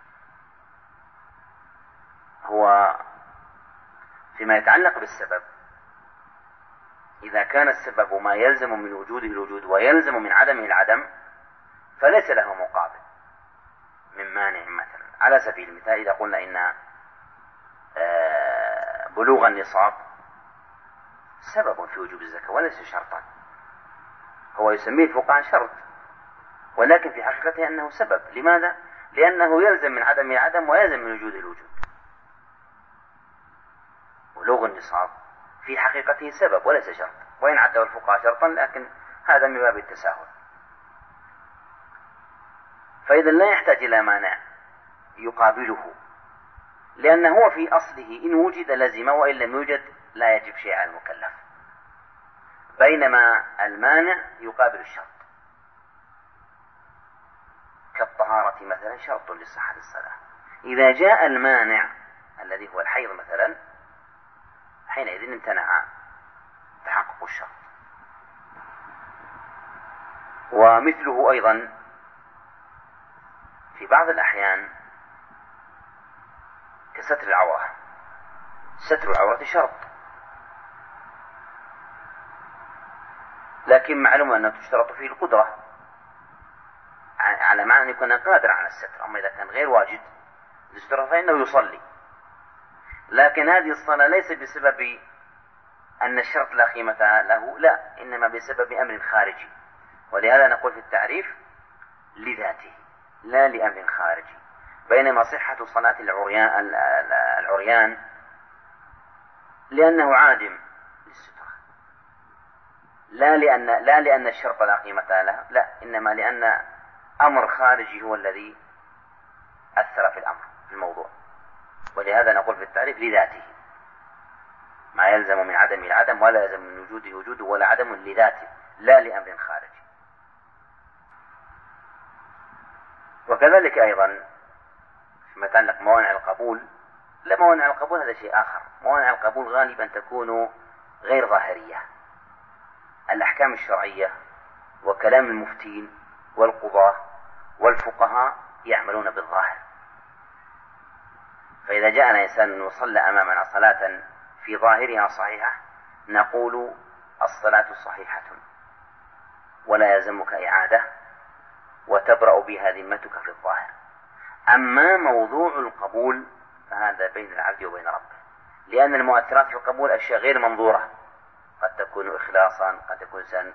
هو فيما يتعلق بالسبب، إذا كان السبب ما يلزم من وجوده الوجود ويلزم من عدمه العدم فليس له مقابل من مانع. مثلا على سبيل المثال إذا قلنا إن بلوغ النصاب سبب في وجوب الزكاة وليس شرطا، هو يسميه الفقهاء شرط، ولكن في حقيقته أنه سبب. لماذا؟ لأنه يلزم من عدم العدم ويلزم من وجود الوجود. بلوغ النصاب في حقيقته سبب وليس شرط، وإن عده الفقهاء شرطا لكن هذا من باب التساهل. فإذا لا يحتاج إلى مانع يقابله، لأنه هو في أصله إن وجد لزم وإن لم يوجد لا يجب شيء على المكلف، بينما المانع يقابل الشرط. كالطهارة مثلا شرط لصحة الصلاة، إذا جاء المانع الذي هو الحيض مثلا حينئذ امتنع تحقق الشرط. ومثله أيضا في بعض الأحيان كستر العورة، ستر العورة شرط، لكن معلوم أنه تشترط فيه القدرة على معنى أن يكون قادر على الستر. أما إذا كان غير واجد يشترط فإنه يصلي، لكن هذه الصلاة ليس بسبب أن الشرط لا قيمة له، لا، إنما بسبب أمر خارجي. ولهذا نقول في التعريف لذاته لا لأمر خارجي. بينما صحة صلاة العريان, العريان لأنه عادم للسترة، لا لأن, لا لأن الشرط لا قيمة له، لا، إنما لأن أمر خارجي هو الذي أثر في الأمر في الموضوع. ولهذا نقول في التعريف لذاته، ما يلزم من عدم العدم ولا يلزم من وجوده وجوده ولا عدم لذاته لا لأمر خارجي. وكذلك أيضا فيما يتعلق موانع القبول، لا، موانع القبول هذا شيء آخر. موانع القبول غالبا تكون غير ظاهرية. الأحكام الشرعية وكلام المفتين والقضاة والفقهاء يعملون بالظاهر. فإذا جاءنا إنسان وصلى أمامنا صلاة في ظاهرها صحيحة نقول الصلاة صحيحة ولا يلزمك إعادة وتبرأ بها ذمتك في الظاهر. أما موضوع القبول فهذا بين العبد وبين ربه، لأن المؤثرات في القبول أشياء غير منظورة، قد تكون إخلاصا، قد تكون إنسان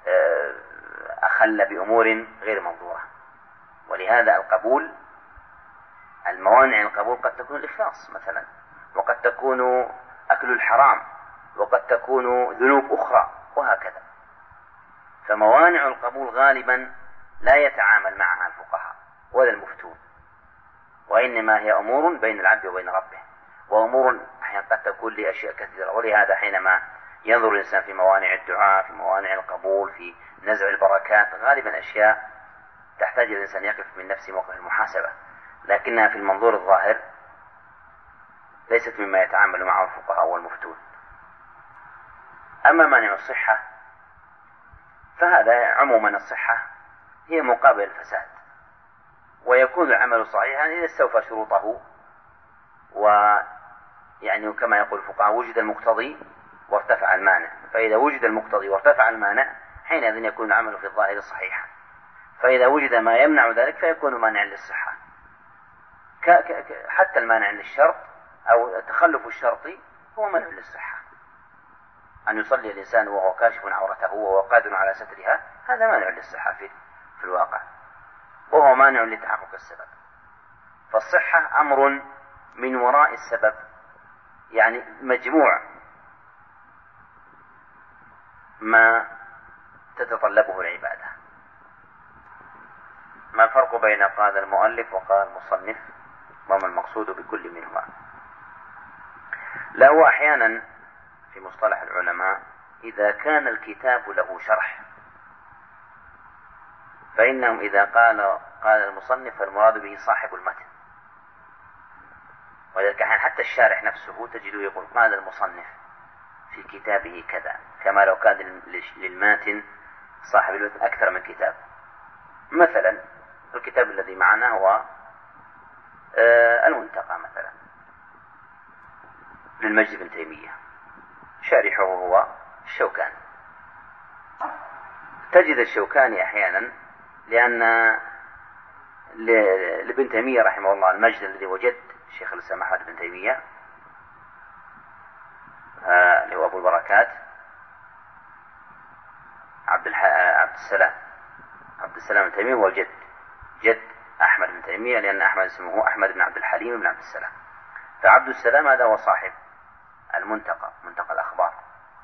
أخل بأمور غير منظورة. ولهذا القبول الموانع القبول قد تكون الإخلاص مثلا، وقد تكون أكل الحرام، وقد تكون ذنوب أخرى، وهكذا. فموانع القبول غالبا لا يتعامل معها الفقهاء ولا المفتون، وإنما هي أمور بين العبد وبين ربه، وأمور أحيانا قد تكون لأشياء كثيرة. ولهذا حينما ينظر الإنسان في موانع الدعاء، في موانع القبول، في نزع البركات، غالبا أشياء تحتاج الإنسان يقف من نفسه موقف المحاسبة، لكنها في المنظور الظاهر ليست مما يتعامل معه الفقهاء والمفتون. أما مانع الصحة فهذا عموما الصحة هي مقابل الفساد، ويكون العمل صحيحا إذا استوفى شروطه، ويعني كما يقول الفقهاء وجد المقتضي وارتفع المانع. فإذا وجد المقتضي وارتفع المانع حينئذ يكون العمل في الظاهر صحيحا. فإذا وجد ما يمنع ذلك فيكون مانعا للصحة. حتى المانع للشرط أو تخلف الشرط هو منع للصحة. أن يصلي الإنسان وهو كاشف عورته وهو قادر على سترها هذا مانع للصحة في, في الواقع، وهو مانع لتحقق السبب. فالصحة أمر من وراء السبب، يعني مجموع ما تتطلبه العبادة. ما الفرق بين قال المؤلف وقال المصنف، وما المقصود بكل منهما؟ لا، هو أحيانا في مصطلح العلماء إذا كان الكتاب له شرح فإنهم إذا قال قال المصنف فالمراد به صاحب المتن، ولذلك حتى الشارح نفسه تجده يقول قال المصنف في كتابه كذا، كما لو كان للماتن صاحب المتن أكثر من كتاب. مثلا الكتاب الذي معنا هو المنتقى مثلا للمجد بن تيمية، شارحه هو الشوكاني. تجد الشوكاني أحيانا لأن لابن تيمية رحمه الله المجد الذي وجد شيخ الإسلام أحمد بن تيمية اللي هو أبو البركات عبد الح... عبد السلام عبد السلام بن تيمية هو الجد، جد أحمد بن تيمية، لأن أحمد اسمه أحمد بن عبد الحليم بن عبد السلام. فعبد السلام هذا هو صاحب المنتقى، منتقى الأخبار.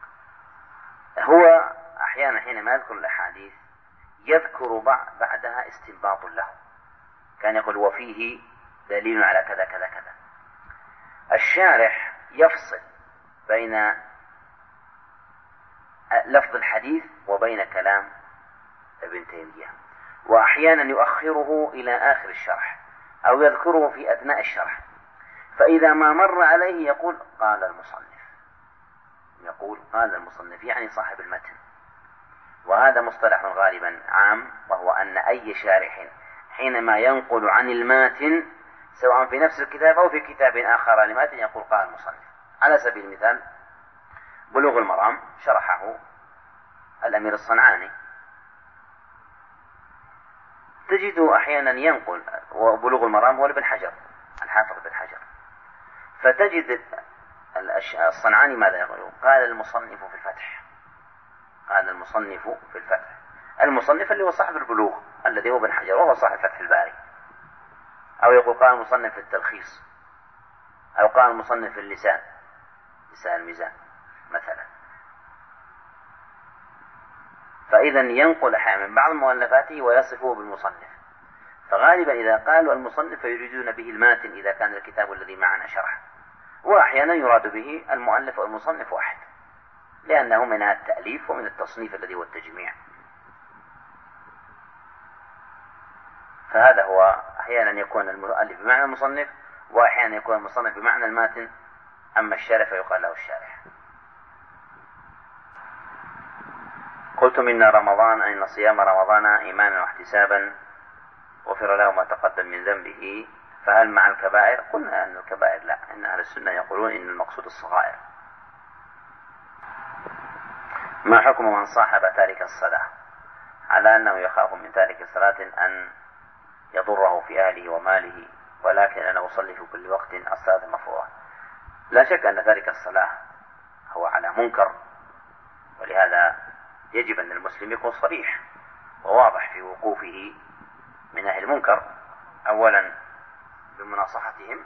هو أحيانا حينما يذكر الأحاديث يذكر بعدها استنباط له، كان يقول وفيه دليل على كذا كذا كذا. الشارح يفصل بين لفظ الحديث وبين كلام ابن تيمية، وأحيانا يؤخره إلى آخر الشرح أو يذكره في أثناء الشرح، فإذا ما مر عليه يقول قال المصنف، يقول قال المصنف يعني صاحب المتن. وهذا مصطلح غالبا عام، وهو أن أي شارح حينما ينقل عن الماتن سواء في نفس الكتاب أو في كتاب آخر لماتن يقول قال المصنف. على سبيل المثال بلوغ المرام شرحه الأمير الصنعاني، تجد أحيانا ينقل، وبلوغ المرام هو ابن حجر الحافظ بن حجر، فتجد الصنعاني ماذا يقول؟ قال المصنف في الفتح، قال المصنف في الفتح. المصنف اللي هو صاحب البلوغ الذي هو ابن حجر وهو صاحب فتح الباري. أو يقول قال المصنف في التلخيص، أو قال المصنف في اللسان، لسان الميزان مثلا. فإذا ينقل أحيانا من بعض مؤلفاته ويصفه بالمصنف. فغالبا إذا قالوا المصنف فيريدون به الماتن إذا كان الكتاب الذي معنا شرح، وأحيانا يراد به المؤلف والمصنف واحد، لأنه من التأليف ومن التصنيف الذي هو التجميع. فهذا هو، أحيانا يكون المؤلف بمعنى المصنف، وأحيانا يكون المصنف بمعنى الماتن، أما الشارح فيقال له الشارح. قلت منا رمضان أن صيام رمضان إيمانا واحتسابا غفر له ما تقدم من ذنبه، فهل مع الكبائر؟ قلنا أن الكبائر لا، إن أهل السنة يقولون إن المقصود الصغائر. ما حكم من صاحب تارك الصلاة على أنه يخاف من تارك الصلاة أن يضره في أهله وماله، ولكن أنا أصلي في كل وقت الصلاة المفروضة؟ لا شك أن تارك الصلاة هو على منكر، ولهذا يجب أن المسلم يكون صريح وواضح في وقوفه من أهل المنكر، أولا بمناصحتهم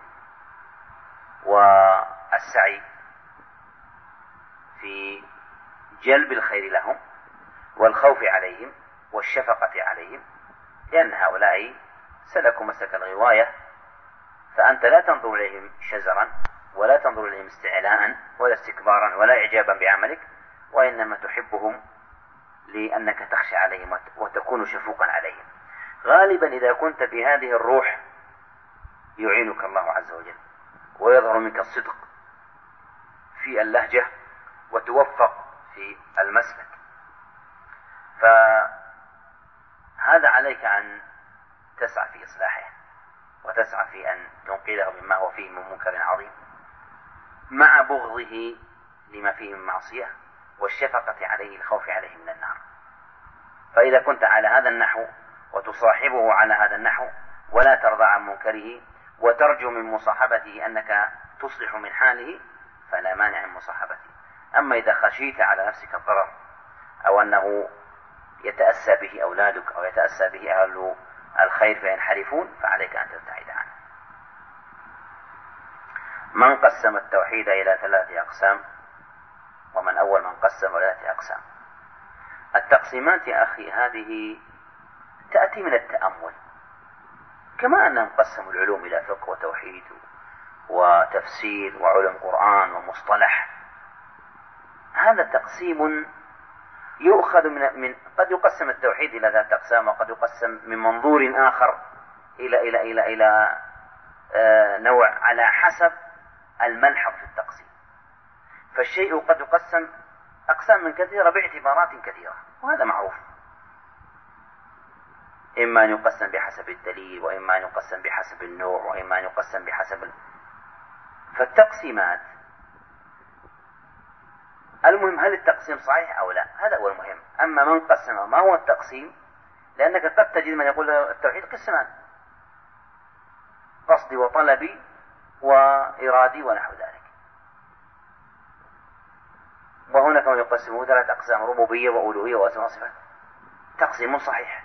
والسعي في جلب الخير لهم والخوف عليهم والشفقة عليهم، لأن هؤلاء سلكوا مسلك الغواية، فأنت لا تنظر إليهم شزرا ولا تنظر إليهم استعلاء ولا استكبارا ولا إعجابا بعملك، وإنما تحبهم لأنك تخشى عليهم وتكون شفوقا عليهم. غالبا إذا كنت بهذه الروح يعينك الله عز وجل، ويظهر منك الصدق في اللهجة وتوفق في المسلك. فهذا عليك أن تسعى في إصلاحه، وتسعى في أن تنقذه مما هو فيه من منكر عظيم، مع بغضه لما فيه من معصية والشفقة عليه الخوف عليه من النار. فإذا كنت على هذا النحو وتصاحبه على هذا النحو ولا ترضى عن منكره وترجو من مصاحبته أنك تصلح من حاله، فلا مانع من مصاحبته. أما إذا خشيت على نفسك الضرر أو أنه يتأسى به أولادك أو يتأسى به أهل الخير فينحرفون، فعليك أن تبتعد عنه. من قسم التوحيد إلى ثلاث أقسام، ومن أول من قسم ثلاث أقسام. التقسيمات يا أخي هذه تأتي من التأمل، كما أنهم قسموا العلوم إلى فقه وتوحيد وتفسير وعلم قرآن ومصطلح. هذا تقسيم يؤخذ من, من قد يقسم التوحيد إلى ذات أقسام، وقد يقسم من منظور آخر إلى إلى إلى إلى آه نوع على حسب الملحظ في التقسيم. فالشيء قد يقسم أقسام من كثيرة باعتبارات كثيرة، وهذا معروف. إما أن يقسم بحسب الدليل، وإما أن يقسم بحسب النوع، وإما أن يقسم بحسب ال... فالتقسيمات المهم هل التقسيم صحيح أو لا، هذا هو المهم. أما من قسم ما هو التقسيم، لأنك قد تجد من يقول التوحيد قسمان: قصدي وطلبي وإرادي ونحو ذلك. وهناك من يقسمه ثلاث أقسام: ربوبية وألوهية وأسماء وصفات. تقسيم صحيح.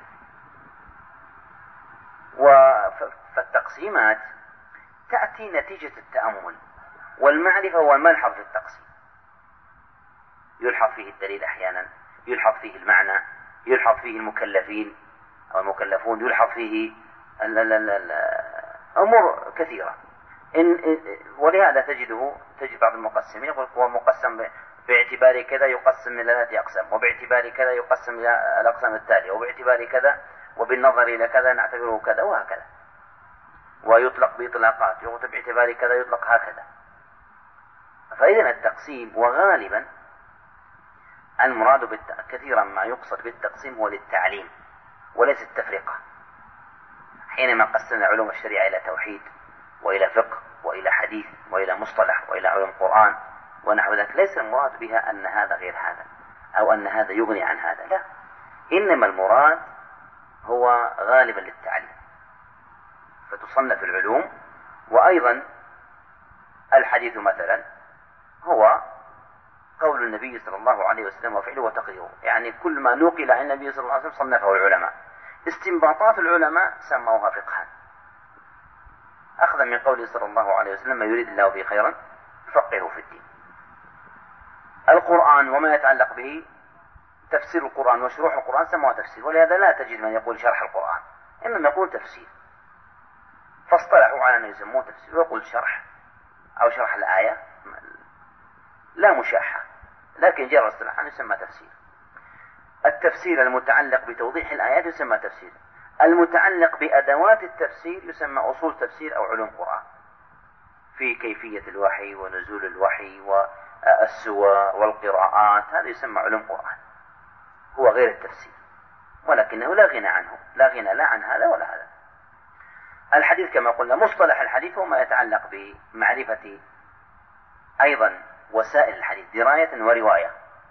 فالتقسيمات تأتي نتيجة التأمل، والمعرفة هو الملحظ في التقسيم. يلحظ فيه الدليل أحيانا، يلحظ فيه المعنى، يلحظ فيه المكلفين أو المكلفون، يلحظ فيه أمور كثيرة. إن ولهذا تجده تجد بعض المقسمين يقول هو مقسم باعتبار كذا يقسم إلى ثلاث أقسام، وباعتبار كذا يقسم إلى الأقسام التالية، وباعتبار كذا وبالنظر إلى كذا نعتبره كذا، وهكذا. ويطلق بإطلاقات، يقول باعتبار كذا يطلق هكذا. فإذا التقسيم، وغالبا المراد بالت... كثيرا ما يقصد بالتقسيم هو للتعليم وليس التفرقة. حينما قسمنا علوم الشريعة إلى توحيد وإلى فقه وإلى حديث وإلى مصطلح وإلى علوم قرآن ونحو ذلك، ليس المراد بها أن هذا غير هذا أو أن هذا يغني عن هذا، لا. إنما المراد هو غالبا للتعليم، فتصنف العلوم. وأيضا الحديث مثلا هو قول النبي صلى الله عليه وسلم وفعله وتقريره، يعني كل ما نقل عن النبي صلى الله عليه وسلم صنفه العلماء. استنباطات العلماء سموها فقها، أخذا من قوله صلى الله عليه وسلم: ما يريد الله به خيرا يفقهه في الدين. القرآن وما يتعلق به، تفسير القرآن وشروح القرآن سموها تفسير، ولهذا لا تجد من يقول شرح القرآن، إنما يقول تفسير. فاصطلحوا على أن يسموه تفسير، ويقول شرح أو شرح الآية لا مشاحة، لكن جرى الاصطلاح أن يسمى تفسير. التفسير المتعلق بتوضيح الآيات يسمى تفسير، المتعلق بأدوات التفسير يسمى أصول تفسير أو علوم قرآن، في كيفية الوحي ونزول الوحي والسور والقراءات، هذا يسمى علوم قرآن، هو غير التفسير، ولكنه لا غنى عنه، لا غنى لا عن هذا ولا هذا. الحديث كما قلنا مصطلح الحديث هو ما يتعلق بمعرفة أيضا وسائل الحديث، دراية ورواية.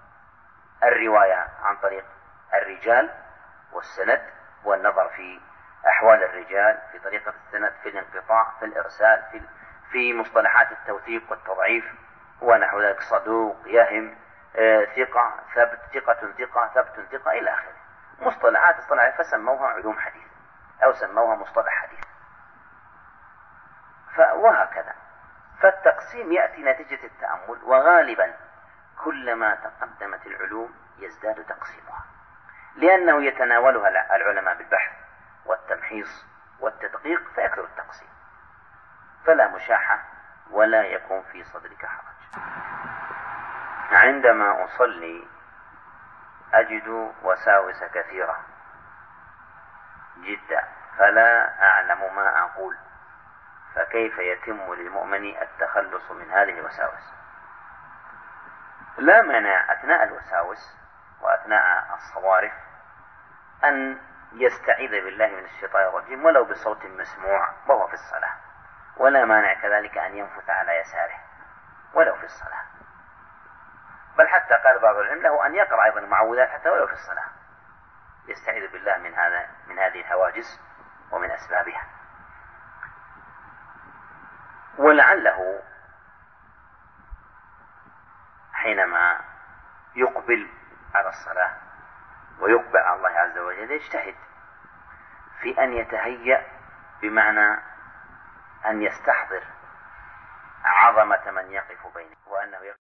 الرواية عن طريق الرجال والسند والنظر في أحوال الرجال، في طريقة السند، في الانقطاع، في الإرسال، في في مصطلحات التوثيق والتضعيف ونحو ذلك، صدوق، يهم، آه، ثقة، ثبت، ثقة ثقة، ثبت ثقة، إلى آخره. مصطلحات اصطلاحات فسموها علوم حديث أو سموها مصطلح حديث. وهكذا. فالتقسيم يأتي نتيجة التأمل، وغالبا كلما تقدمت العلوم يزداد تقسيمها، لأنه يتناولها العلماء بالبحث والتمحيص والتدقيق فيكثر التقسيم، فلا مشاحة ولا يكون في صدرك حرج. عندما أصلي أجد وساوس كثيرة جدا فلا أعلم ما أقول، فكيف يتم للمؤمن التخلص من هذه الوساوس؟ لا مانع أثناء الوساوس وأثناء الصوارف أن يستعيذ بالله من الشيطان الرجيم ولو بصوت مسموع وهو في الصلاة، ولا مانع كذلك أن ينفث على يساره ولو في الصلاة، بل حتى قال بعض العلم له أن يقرأ أيضا المعوذات حتى ولو في الصلاة، يستعيذ بالله من هذا من هذه الهواجس ومن أسبابها. ولعله حينما يقبل على الصلاة ويقبل على الله عز وجل يجتهد في أن يتهيأ، بمعنى أن يستحضر عظمة من يقف بينه وأنه